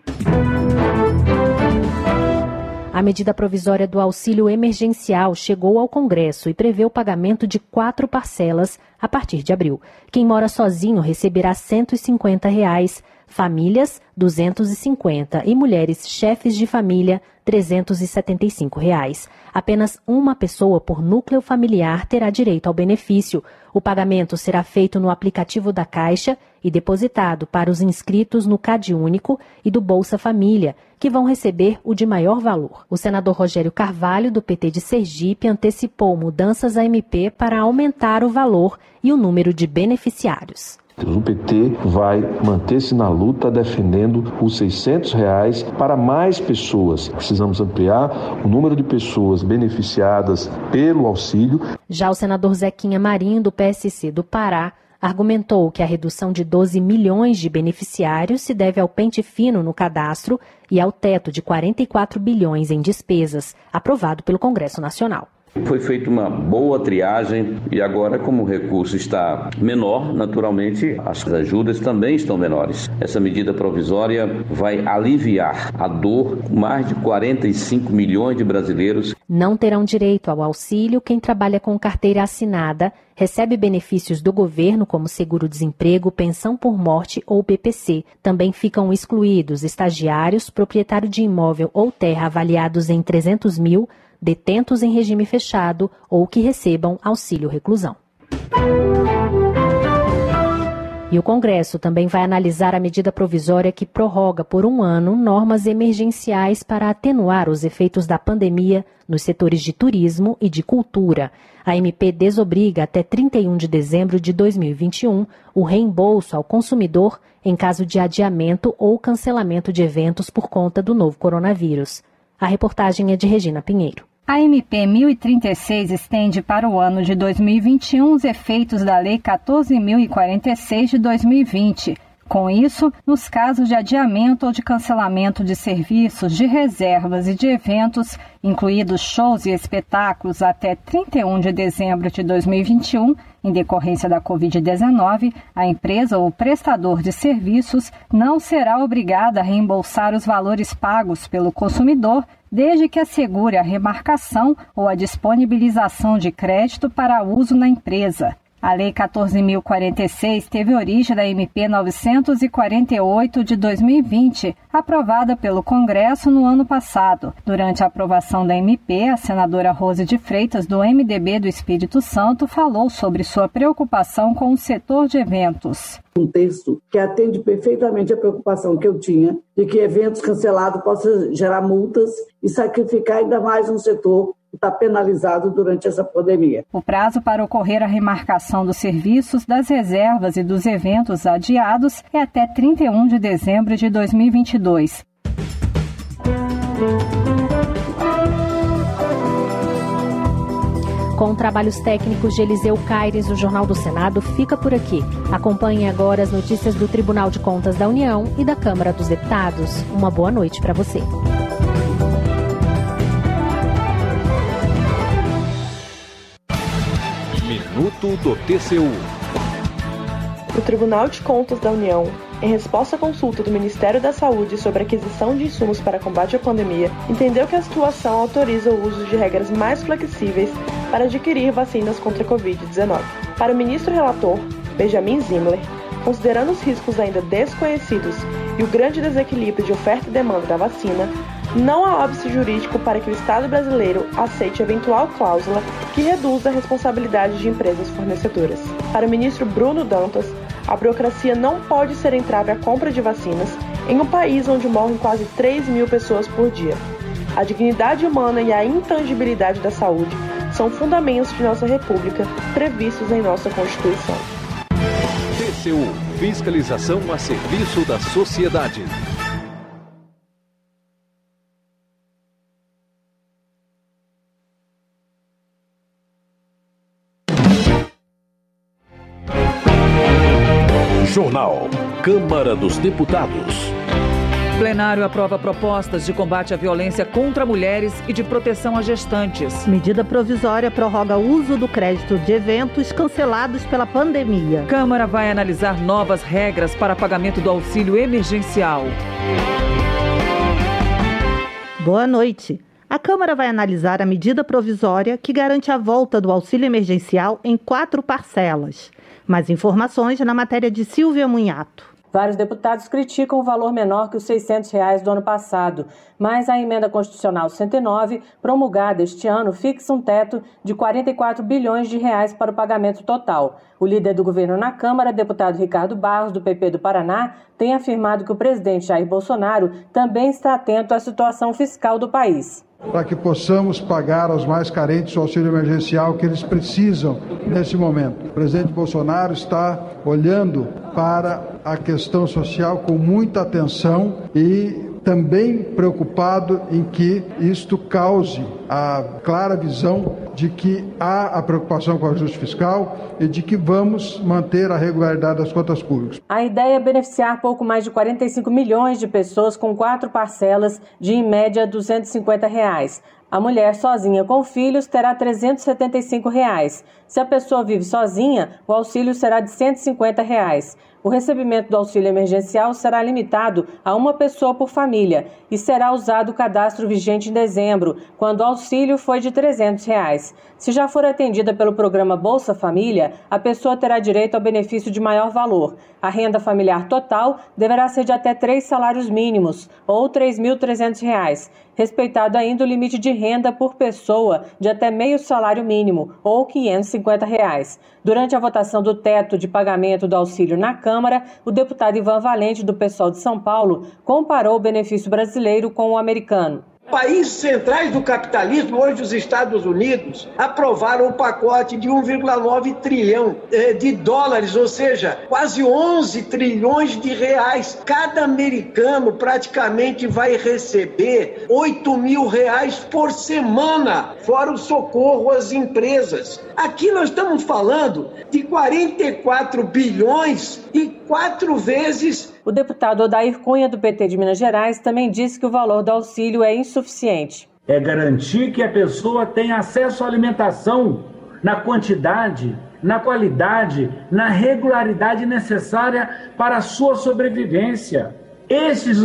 A medida provisória do auxílio emergencial chegou ao Congresso e prevê o pagamento de 4 parcelas a partir de abril. Quem mora sozinho receberá R$ 150, famílias R$ 250 e mulheres chefes de família R$ 375. Apenas uma pessoa por núcleo familiar terá direito ao benefício. O pagamento será feito no aplicativo da Caixa e depositado para os inscritos no CadÚnico e do Bolsa Família, que vão receber o de maior valor. O senador Rogério Carvalho, do PT de Sergipe, antecipou mudanças à MP para aumentar o valor e o número de beneficiários. O PT vai manter-se na luta defendendo os R$ 600 para mais pessoas. Precisamos ampliar o número de pessoas beneficiadas pelo auxílio. Já o senador Zequinha Marinho, do PSC do Pará, argumentou que a redução de 12 milhões de beneficiários se deve ao pente fino no cadastro e ao teto de 44 bilhões em despesas, aprovado pelo Congresso Nacional. Foi feita uma boa triagem e agora, como o recurso está menor, naturalmente as ajudas também estão menores. Essa medida provisória vai aliviar a dor de mais de 45 milhões de brasileiros. Não terão direito ao auxílio quem trabalha com carteira assinada, recebe benefícios do governo como seguro-desemprego, pensão por morte ou PPC. Também ficam excluídos estagiários, proprietário de imóvel ou terra avaliados em 300 mil, detentos em regime fechado ou que recebam auxílio reclusão. E o Congresso também vai analisar a medida provisória que prorroga por 1 ano normas emergenciais para atenuar os efeitos da pandemia nos setores de turismo e de cultura. A MP desobriga até 31 de dezembro de 2021 o reembolso ao consumidor em caso de adiamento ou cancelamento de eventos por conta do novo coronavírus. A reportagem é de Regina Pinheiro. A MP 1036 estende para o ano de 2021 os efeitos da Lei 14.046 de 2020. Com isso, nos casos de adiamento ou de cancelamento de serviços, de reservas e de eventos, incluídos shows e espetáculos até 31 de dezembro de 2021, em decorrência da Covid-19, a empresa ou prestador de serviços não será obrigada a reembolsar os valores pagos pelo consumidor, desde que assegure a remarcação ou a disponibilização de crédito para uso na empresa. A Lei 14.046 teve origem da MP 948 de 2020, aprovada pelo Congresso no ano passado. Durante a aprovação da MP, a senadora Rose de Freitas, do MDB do Espírito Santo, falou sobre sua preocupação com o setor de eventos. Um texto que atende perfeitamente a preocupação que eu tinha de que eventos cancelados possam gerar multas e sacrificar ainda mais um setor que está penalizado durante essa pandemia. O prazo para ocorrer a remarcação dos serviços, das reservas e dos eventos adiados é até 31 de dezembro de 2022. Com trabalhos técnicos de Eliseu Caires, o Jornal do Senado fica por aqui. Acompanhe agora as notícias do Tribunal de Contas da União e da Câmara dos Deputados. Uma boa noite para você. Minuto do TCU. O Tribunal de Contas da União, em resposta à consulta do Ministério da Saúde sobre a aquisição de insumos para combate à pandemia, entendeu que a situação autoriza o uso de regras mais flexíveis para adquirir vacinas contra a Covid-19. Para o ministro relator, Benjamin Zimler, considerando os riscos ainda desconhecidos e o grande desequilíbrio de oferta e demanda da vacina, não há óbice jurídico para que o Estado brasileiro aceite eventual cláusula que reduza a responsabilidade de empresas fornecedoras. Para o ministro Bruno Dantas, a burocracia não pode ser entrave à compra de vacinas em um país onde morrem quase 3 mil pessoas por dia. A dignidade humana e a intangibilidade da saúde são fundamentos de nossa República previstos em nossa Constituição. TCU. Fiscalização a serviço da sociedade. Jornal. Câmara dos Deputados. Plenário aprova propostas de combate à violência contra mulheres e de proteção a gestantes. Medida provisória prorroga o uso do crédito de eventos cancelados pela pandemia. Câmara vai analisar novas regras para pagamento do auxílio emergencial. Boa noite. A Câmara vai analisar a medida provisória que garante a volta do auxílio emergencial em 4 parcelas. Mais informações na matéria de Silvia Munhato. Vários deputados criticam o valor menor que os R$ 600 do ano passado, mas a emenda constitucional 109, promulgada este ano, fixa um teto de 44 bilhões de reais para o pagamento total. O líder do governo na Câmara, deputado Ricardo Barros, do PP do Paraná, tem afirmado que o presidente Jair Bolsonaro também está atento à situação fiscal do país. Para que possamos pagar aos mais carentes o auxílio emergencial que eles precisam nesse momento. O presidente Bolsonaro está olhando para a questão social com muita atenção e também preocupado em que isto cause a clara visão de que há a preocupação com o ajuste fiscal e de que vamos manter a regularidade das contas públicas. A ideia é beneficiar pouco mais de 45 milhões de pessoas com 4 parcelas de, em média, R$ 250. A mulher sozinha com filhos terá R$ 375. Se a pessoa vive sozinha, o auxílio será de R$ 150. O recebimento do auxílio emergencial será limitado a uma pessoa por família e será usado o cadastro vigente em dezembro, quando o auxílio foi de R$ 300. Se já for atendida pelo programa Bolsa Família, a pessoa terá direito ao benefício de maior valor. A renda familiar total deverá ser de até 3 salários mínimos, ou R$ 3.300, respeitado ainda o limite de renda por pessoa de até meio salário mínimo, ou R$ 550. Durante a votação do teto de pagamento do auxílio na Câmara, o deputado Ivan Valente, do PSOL de São Paulo, comparou o benefício brasileiro com o americano. Países centrais do capitalismo, hoje os Estados Unidos, aprovaram um pacote de 1,9 trilhão de dólares, ou seja, quase 11 trilhões de reais. Cada americano praticamente vai receber R$8.000 por semana, fora o socorro às empresas. Aqui nós estamos falando de 44 bilhões e 4 vezes. O deputado Odair Cunha, do PT de Minas Gerais, também disse que o valor do auxílio é insuficiente. É garantir que a pessoa tenha acesso à alimentação na quantidade, na qualidade, na regularidade necessária para a sua sobrevivência. Esses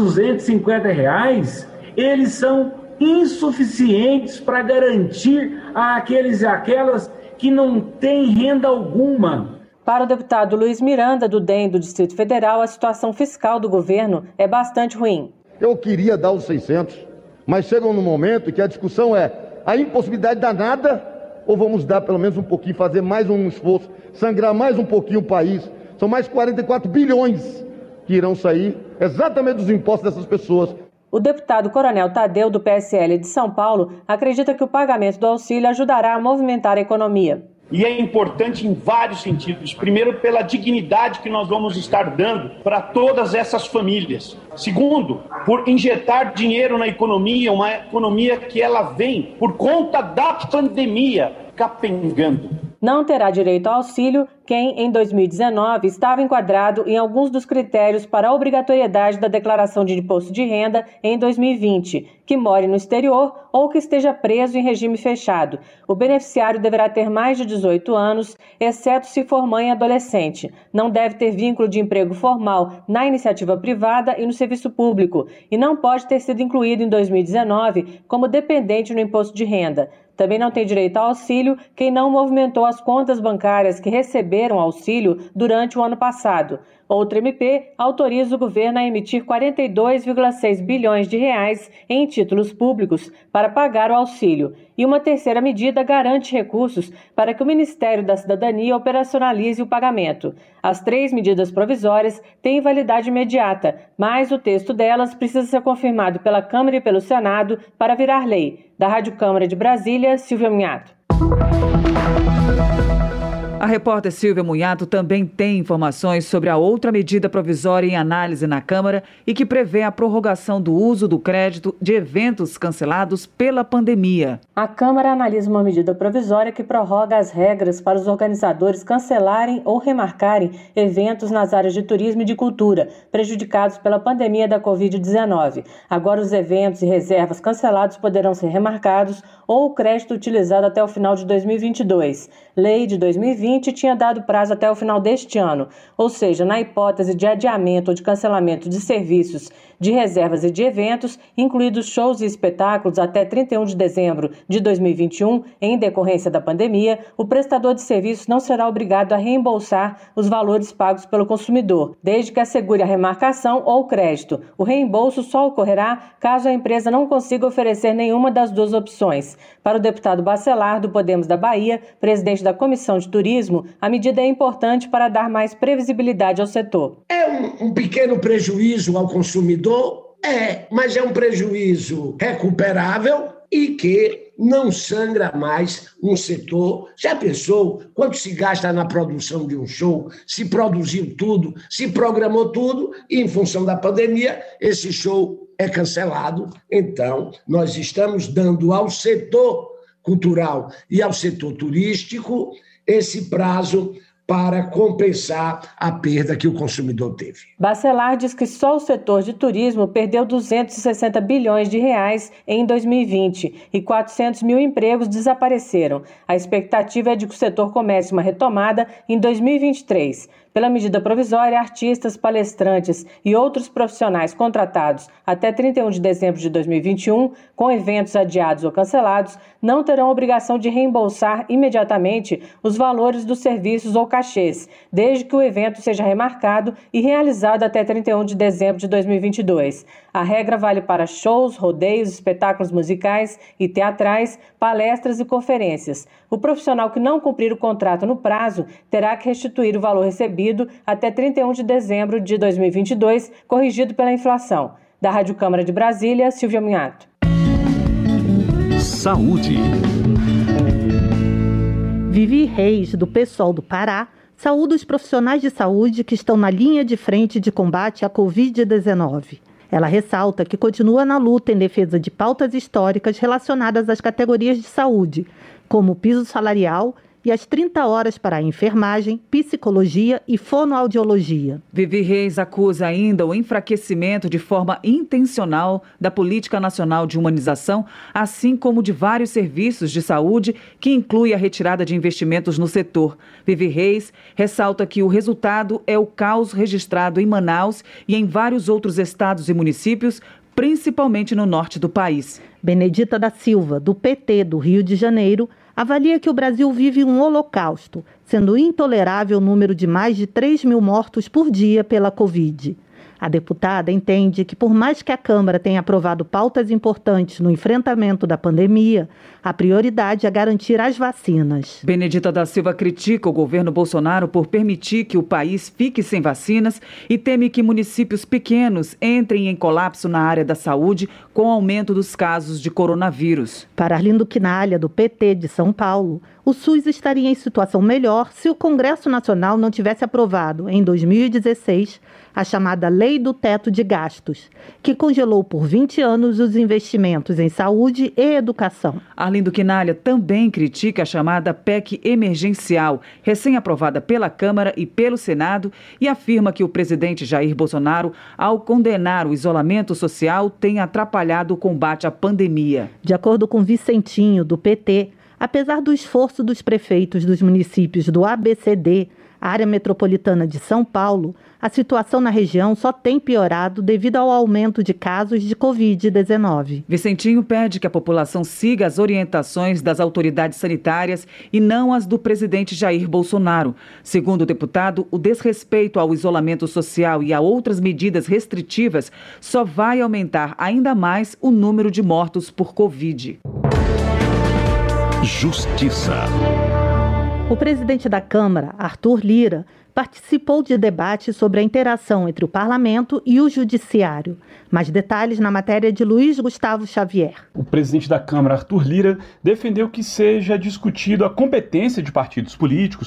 R$250, eles são insuficientes para garantir àqueles e aquelas que não têm renda alguma. Para o deputado Luiz Miranda, do DEM do Distrito Federal, a situação fiscal do governo é bastante ruim. Eu queria dar os 600, mas chega um momento que a discussão é a impossibilidade da nada ou vamos dar pelo menos um pouquinho, fazer mais um esforço, sangrar mais um pouquinho o país. São mais 44 bilhões que irão sair exatamente dos impostos dessas pessoas. O deputado Coronel Tadeu, do PSL de São Paulo, acredita que o pagamento do auxílio ajudará a movimentar a economia. E é importante em vários sentidos. Primeiro, pela dignidade que nós vamos estar dando para todas essas famílias. Segundo, por injetar dinheiro na economia, uma economia que ela vem por conta da pandemia capengando. Não terá direito ao auxílio quem, em 2019, estava enquadrado em alguns dos critérios para a obrigatoriedade da declaração de imposto de renda em 2020, que more no exterior ou que esteja preso em regime fechado. O beneficiário deverá ter mais de 18 anos, exceto se for mãe adolescente. Não deve ter vínculo de emprego formal na iniciativa privada e no serviço público, e não pode ter sido incluído em 2019 como dependente no imposto de renda. Também não tem direito ao auxílio quem não movimentou as contas bancárias que receberam auxílio durante o ano passado. Outra MP autoriza o governo a emitir 42,6 bilhões de reais em títulos públicos para pagar o auxílio. E uma terceira medida garante recursos para que o Ministério da Cidadania operacionalize o pagamento. As 3 medidas provisórias têm validade imediata, mas o texto delas precisa ser confirmado pela Câmara e pelo Senado para virar lei. Da Rádio Câmara de Brasília, Silvia Munhato. A repórter Silvia Munhato também tem informações sobre a outra medida provisória em análise na Câmara e que prevê a prorrogação do uso do crédito de eventos cancelados pela pandemia. A Câmara analisa uma medida provisória que prorroga as regras para os organizadores cancelarem ou remarcarem eventos nas áreas de turismo e de cultura, prejudicados pela pandemia da Covid-19. Agora, os eventos e reservas cancelados poderão ser remarcados ou o crédito utilizado até o final de 2022. Lei de 2020 tinha dado prazo até o final deste ano, ou seja, na hipótese de adiamento ou de cancelamento de serviços, de reservas e de eventos, incluídos shows e espetáculos até 31 de dezembro de 2021, em decorrência da pandemia, o prestador de serviços não será obrigado a reembolsar os valores pagos pelo consumidor, desde que assegure a remarcação ou crédito. O reembolso só ocorrerá caso a empresa não consiga oferecer nenhuma das duas opções. Para o deputado Bacelar, do Podemos da Bahia, presidente da Comissão de Turismo, a medida é importante para dar mais previsibilidade ao setor. É um pequeno prejuízo ao consumidor? Mas é um prejuízo recuperável e que não sangra mais um setor. Já pensou quanto se gasta na produção de um show? Se produziu tudo, se programou tudo e, em função da pandemia, esse show é cancelado. Então, nós estamos dando ao setor cultural e ao setor turístico esse prazo para compensar a perda que o consumidor teve. Bacelar diz que só o setor de turismo perdeu 260 bilhões de reais em 2020 e 400 mil empregos desapareceram. A expectativa é de que o setor comece uma retomada em 2023. Pela medida provisória, artistas, palestrantes e outros profissionais contratados até 31 de dezembro de 2021, com eventos adiados ou cancelados, não terão obrigação de reembolsar imediatamente os valores dos serviços ou cachês, desde que o evento seja remarcado e realizado até 31 de dezembro de 2022. A regra vale para shows, rodeios, espetáculos musicais e teatrais, palestras e conferências. O profissional que não cumprir o contrato no prazo terá que restituir o valor recebido até 31 de dezembro de 2022, corrigido pela inflação. Da Rádio Câmara de Brasília, Silvia Munhato. Saúde. Vivi Reis, do PSOL do Pará, saúda os profissionais de saúde que estão na linha de frente de combate à Covid-19. Ela ressalta que continua na luta em defesa de pautas históricas relacionadas às categorias de saúde, como o piso salarial e as 30 horas para a enfermagem, psicologia e fonoaudiologia. Vivi Reis acusa ainda o enfraquecimento de forma intencional da Política Nacional de Humanização, assim como de vários serviços de saúde, que inclui a retirada de investimentos no setor. Vivi Reis ressalta que o resultado é o caos registrado em Manaus e em vários outros estados e municípios, principalmente no norte do país. Benedita da Silva, do PT do Rio de Janeiro, avalia que o Brasil vive um holocausto, sendo intolerável o número de mais de 3 mil mortos por dia pela Covid. A deputada entende que, por mais que a Câmara tenha aprovado pautas importantes no enfrentamento da pandemia, a prioridade é garantir as vacinas. Benedita da Silva critica o governo Bolsonaro por permitir que o país fique sem vacinas e teme que municípios pequenos entrem em colapso na área da saúde com o aumento dos casos de coronavírus. Para Arlindo Quinalha, do PT de São Paulo, o SUS estaria em situação melhor se o Congresso Nacional não tivesse aprovado, em 2016, a chamada Lei do Teto de Gastos, que congelou por 20 anos os investimentos em saúde e educação. Arlindo Quinalha também critica a chamada PEC emergencial, recém-aprovada pela Câmara e pelo Senado, e afirma que o presidente Jair Bolsonaro, ao condenar o isolamento social, tem atrapalhado o combate à pandemia. De acordo com Vicentinho, do PT, apesar do esforço dos prefeitos dos municípios do ABCD, área metropolitana de São Paulo, a situação na região só tem piorado devido ao aumento de casos de Covid-19. Vicentinho pede que a população siga as orientações das autoridades sanitárias e não as do presidente Jair Bolsonaro. Segundo o deputado, o desrespeito ao isolamento social e a outras medidas restritivas só vai aumentar ainda mais o número de mortos por Covid. Justiça. O presidente da Câmara, Arthur Lira, participou de debate sobre a interação entre o parlamento e o judiciário. Mais detalhes na matéria de Luiz Gustavo Xavier. O presidente da Câmara, Arthur Lira, defendeu que seja discutido a competência de partidos políticos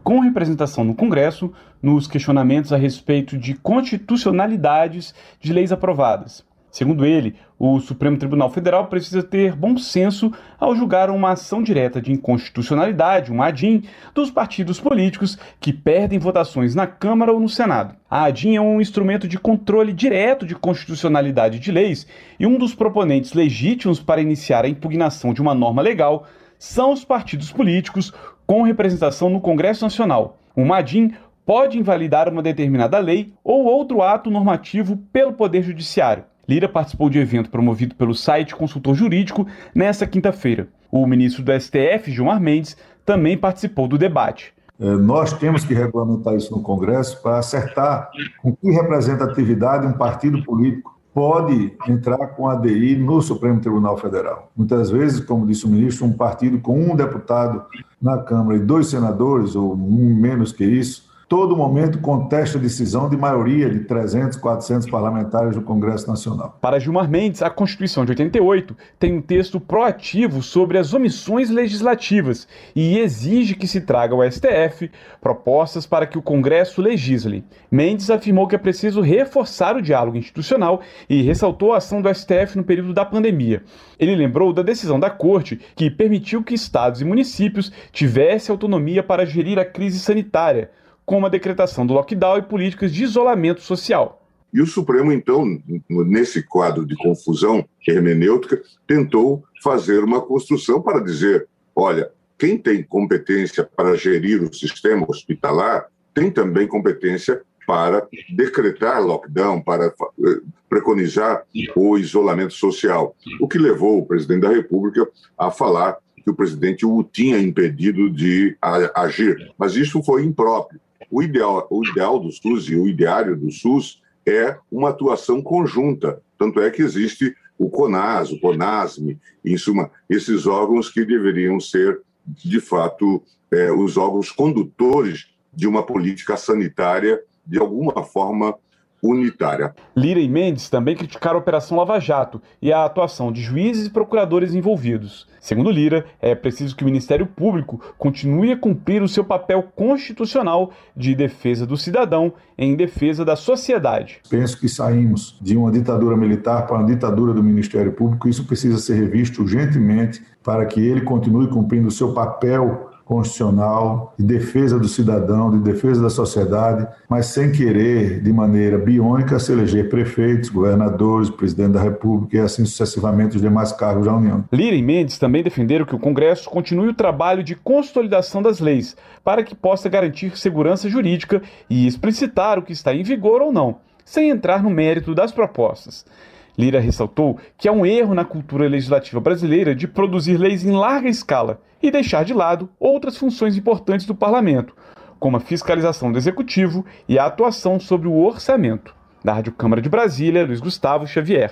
com representação no Congresso nos questionamentos a respeito de constitucionalidades de leis aprovadas. Segundo ele, o Supremo Tribunal Federal precisa ter bom senso ao julgar uma ação direta de inconstitucionalidade, uma ADIM, dos partidos políticos que perdem votações na Câmara ou no Senado. A ADIM é um instrumento de controle direto de constitucionalidade de leis e um dos proponentes legítimos para iniciar a impugnação de uma norma legal são os partidos políticos com representação no Congresso Nacional. Uma ADIM pode invalidar uma determinada lei ou outro ato normativo pelo Poder Judiciário. Lira participou de evento promovido pelo site Consultor Jurídico nesta quinta-feira. O ministro do STF, Gilmar Mendes, também participou do debate. Nós temos que regulamentar isso no Congresso para acertar com que representatividade um partido político pode entrar com ADI no Supremo Tribunal Federal. Muitas vezes, como disse o ministro, um partido com um deputado na Câmara e 2 senadores, ou menos que isso, todo momento contesta a decisão de maioria de 300, 400 parlamentares do Congresso Nacional. Para Gilmar Mendes, a Constituição de 88 tem um texto proativo sobre as omissões legislativas e exige que se traga ao STF propostas para que o Congresso legisle. Mendes afirmou que é preciso reforçar o diálogo institucional e ressaltou a ação do STF no período da pandemia. Ele lembrou da decisão da Corte que permitiu que estados e municípios tivessem autonomia para gerir a crise sanitária, como a decretação do lockdown e políticas de isolamento social. E o Supremo, então, nesse quadro de confusão hermenêutica, tentou fazer uma construção para dizer, olha, quem tem competência para gerir o sistema hospitalar tem também competência para decretar lockdown, para preconizar o isolamento social, o que levou o presidente da República a falar que o presidente o tinha impedido de agir. Mas isso foi impróprio. O ideal do SUS e o ideário do SUS é uma atuação conjunta. Tanto é que existe o CONAS, o CONASME, em suma, esses órgãos que deveriam ser, de fato, os órgãos condutores de uma política sanitária, de alguma forma, unitária. Lira e Mendes também criticaram a Operação Lava Jato e a atuação de juízes e procuradores envolvidos. Segundo Lira, é preciso que o Ministério Público continue a cumprir o seu papel constitucional de defesa do cidadão em defesa da sociedade. Penso que saímos de uma ditadura militar para uma ditadura do Ministério Público. Isso precisa ser revisto urgentemente para que ele continue cumprindo o seu papel constitucional, de defesa do cidadão, de defesa da sociedade, mas sem querer, de maneira biônica, se eleger prefeitos, governadores, presidente da República e assim sucessivamente os demais cargos da União. Lira e Mendes também defenderam que o Congresso continue o trabalho de consolidação das leis, para que possa garantir segurança jurídica e explicitar o que está em vigor ou não, sem entrar no mérito das propostas. Lira ressaltou que há um erro na cultura legislativa brasileira de produzir leis em larga escala e deixar de lado outras funções importantes do parlamento, como a fiscalização do executivo e a atuação sobre o orçamento. Da Rádio Câmara de Brasília, Luiz Gustavo Xavier.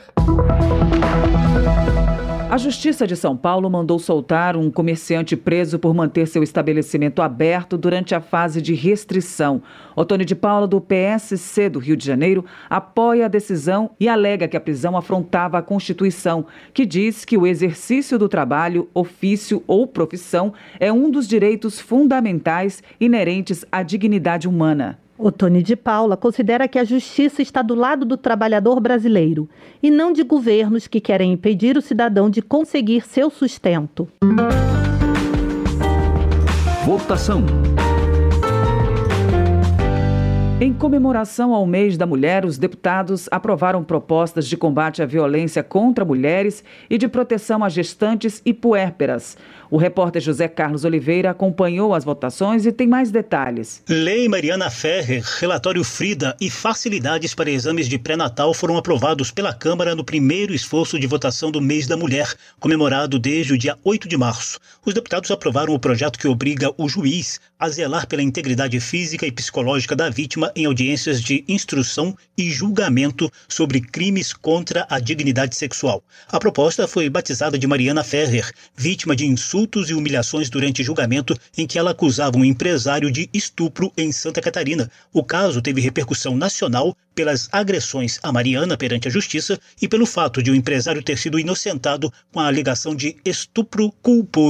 A Justiça de São Paulo mandou soltar um comerciante preso por manter seu estabelecimento aberto durante a fase de restrição. Otônio de Paula, do PSC do Rio de Janeiro, apoia a decisão e alega que a prisão afrontava a Constituição, que diz que o exercício do trabalho, ofício ou profissão é um dos direitos fundamentais inerentes à dignidade humana. Otônio de Paula considera que a justiça está do lado do trabalhador brasileiro e não de governos que querem impedir o cidadão de conseguir seu sustento. Votação. Em comemoração ao Mês da Mulher, os deputados aprovaram propostas de combate à violência contra mulheres e de proteção a gestantes e puérperas. O repórter José Carlos Oliveira acompanhou as votações e tem mais detalhes. Lei Mariana Ferrer, relatório Frida e facilidades para exames de pré-natal foram aprovados pela Câmara no primeiro esforço de votação do Mês da Mulher, comemorado desde o dia 8 de março. Os deputados aprovaram o projeto que obriga o juiz a zelar pela integridade física e psicológica da vítima em audiências de instrução e julgamento sobre crimes contra a dignidade sexual. A proposta foi batizada de Mariana Ferrer, vítima de insultos e humilhações durante julgamento em que ela acusava um empresário de estupro em Santa Catarina. O caso teve repercussão nacional pelas agressões a Mariana perante a justiça e pelo fato de o empresário ter sido inocentado com a alegação de estupro culposo.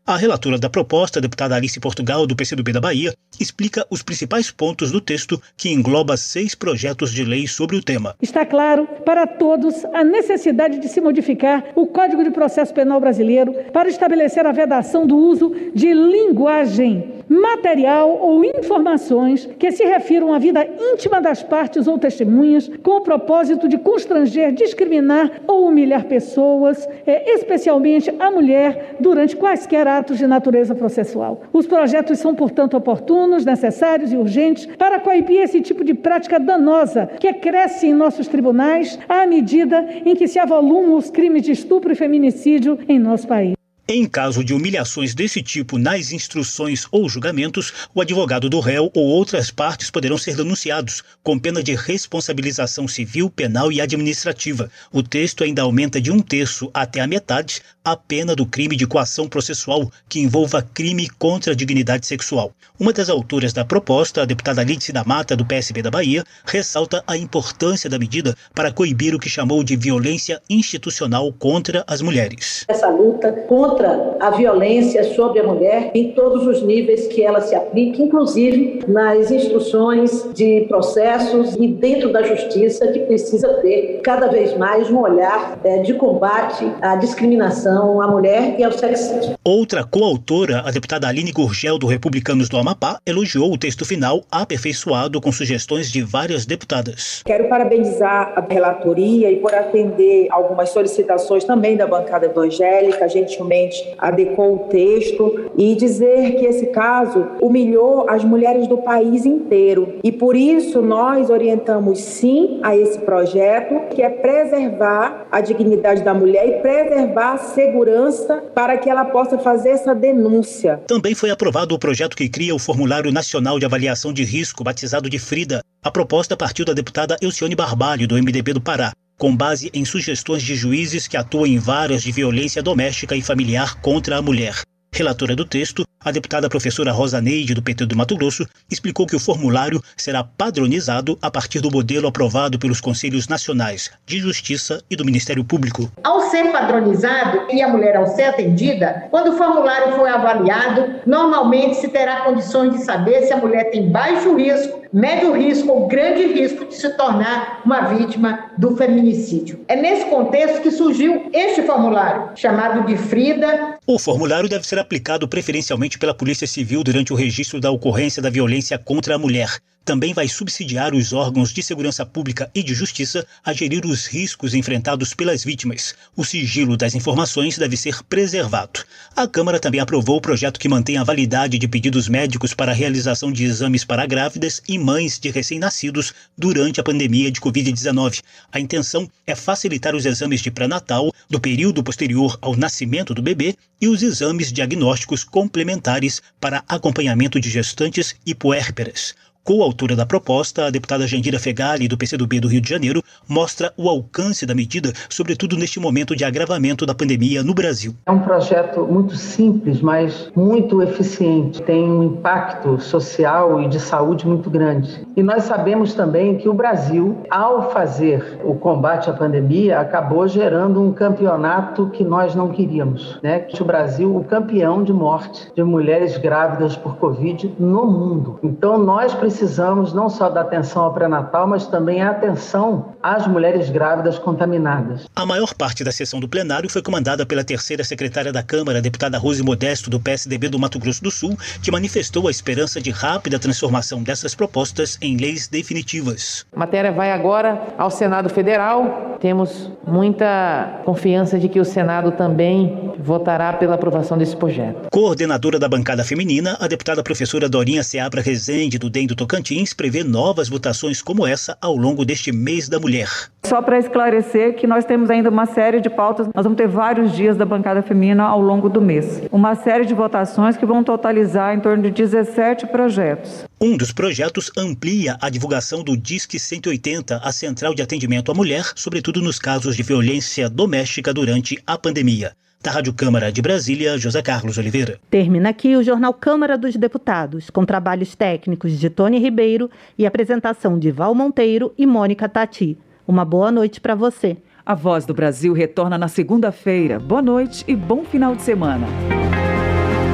A relatora da proposta, a deputada Alice Portugal, do PCdoB da Bahia, explica os principais pontos do texto, que engloba 6 projetos de lei sobre o tema. Está claro para todos a necessidade de se modificar o Código de Processo Penal brasileiro para estabelecer a vedação do uso de linguagem material ou informações que se refiram à vida íntima das partes ou testemunhas, com o propósito de constranger, discriminar ou humilhar pessoas, especialmente a mulher, durante quaisquer atos de natureza processual. Os projetos são, portanto, oportunos, necessários e urgentes para coibir esse tipo de prática danosa que cresce em nossos tribunais à medida em que se avolumam os crimes de estupro e feminicídio em nosso país. Em caso de humilhações desse tipo nas instruções ou julgamentos, o advogado do réu ou outras partes poderão ser denunciados, com pena de responsabilização civil, penal e administrativa. O texto ainda aumenta de 1/3 até a metade a pena do crime de coação processual, que envolva crime contra a dignidade sexual. Uma das autoras da proposta, a deputada Lídice da Mata, do PSB da Bahia, ressalta a importância da medida para coibir o que chamou de violência institucional contra as mulheres. Essa luta contra a violência sobre a mulher em todos os níveis que ela se aplique, inclusive nas instruções de processos e dentro da justiça, que precisa ter cada vez mais um olhar de combate à discriminação à mulher e ao sexismo. Outra coautora, a deputada Aline Gurgel, do Republicanos do Amapá, elogiou o texto final aperfeiçoado com sugestões de várias deputadas. Quero parabenizar a relatoria e por atender algumas solicitações também da bancada evangélica, gentilmente adequou o texto, e dizer que esse caso humilhou as mulheres do país inteiro. E por isso nós orientamos sim a esse projeto, que é preservar a dignidade da mulher e preservar a segurança para que ela possa fazer essa denúncia. Também foi aprovado o projeto que cria o Formulário Nacional de Avaliação de Risco, batizado de FRIDA. A proposta partiu da deputada Elcione Barbalho, do MDB do Pará, com base em sugestões de juízes que atuam em varas de violência doméstica e familiar contra a mulher. Relatora do texto, a deputada professora Rosa Neide, do PT do Mato Grosso, explicou que o formulário será padronizado a partir do modelo aprovado pelos Conselhos Nacionais de Justiça e do Ministério Público. Ao ser padronizado e a mulher ao ser atendida, quando o formulário for avaliado, normalmente se terá condições de saber se a mulher tem baixo risco, médio risco ou grande risco de se tornar uma vítima do feminicídio. É nesse contexto que surgiu este formulário, chamado de FRIDA. O formulário deve ser aplicado preferencialmente pela Polícia Civil durante o registro da ocorrência da violência contra a mulher. Também vai subsidiar os órgãos de segurança pública e de justiça a gerir os riscos enfrentados pelas vítimas. O sigilo das informações deve ser preservado. A Câmara também aprovou o projeto que mantém a validade de pedidos médicos para a realização de exames para grávidas e mães de recém-nascidos durante a pandemia de Covid-19. A intenção é facilitar os exames de pré-natal, do período posterior ao nascimento do bebê, e os exames diagnósticos complementares para acompanhamento de gestantes e puérperas. Coautora da proposta, a deputada Jandira Fegali, do PCdoB do Rio de Janeiro, mostra o alcance da medida, sobretudo neste momento de agravamento da pandemia no Brasil. É um projeto muito simples, mas muito eficiente. Tem um impacto social e de saúde muito grande. E nós sabemos também que o Brasil, ao fazer o combate à pandemia, acabou gerando um campeonato que nós não queríamos, né? O Brasil, o campeão de morte de mulheres grávidas por Covid no mundo. Então nós precisamos não só da atenção ao pré-natal, mas também a atenção às mulheres grávidas contaminadas. A maior parte da sessão do plenário foi comandada pela terceira secretária da Câmara, a deputada Rose Modesto, do PSDB do Mato Grosso do Sul, que manifestou a esperança de rápida transformação dessas propostas em leis definitivas. A matéria vai agora ao Senado Federal. Temos muita confiança de que o Senado também votará pela aprovação desse projeto. Coordenadora da bancada feminina, a deputada professora Dorinha Seabra Rezende, do DEM do Tocantins, prevê novas votações como essa ao longo deste mês da mulher. Só para esclarecer que nós temos ainda uma série de pautas, nós vamos ter vários dias da bancada feminina ao longo do mês. Uma série de votações que vão totalizar em torno de 17 projetos. Um dos projetos amplia a divulgação do Disque 180, a central de atendimento à mulher, sobretudo nos casos de violência doméstica durante a pandemia. Da Rádio Câmara de Brasília, José Carlos Oliveira. Termina aqui o Jornal Câmara dos Deputados, com trabalhos técnicos de Tony Ribeiro e apresentação de Val Monteiro e Mônica Tati. Uma boa noite para você. A Voz do Brasil retorna na segunda-feira. Boa noite e bom final de semana.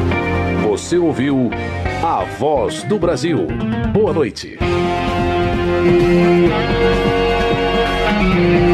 Você ouviu A Voz do Brasil. Boa noite.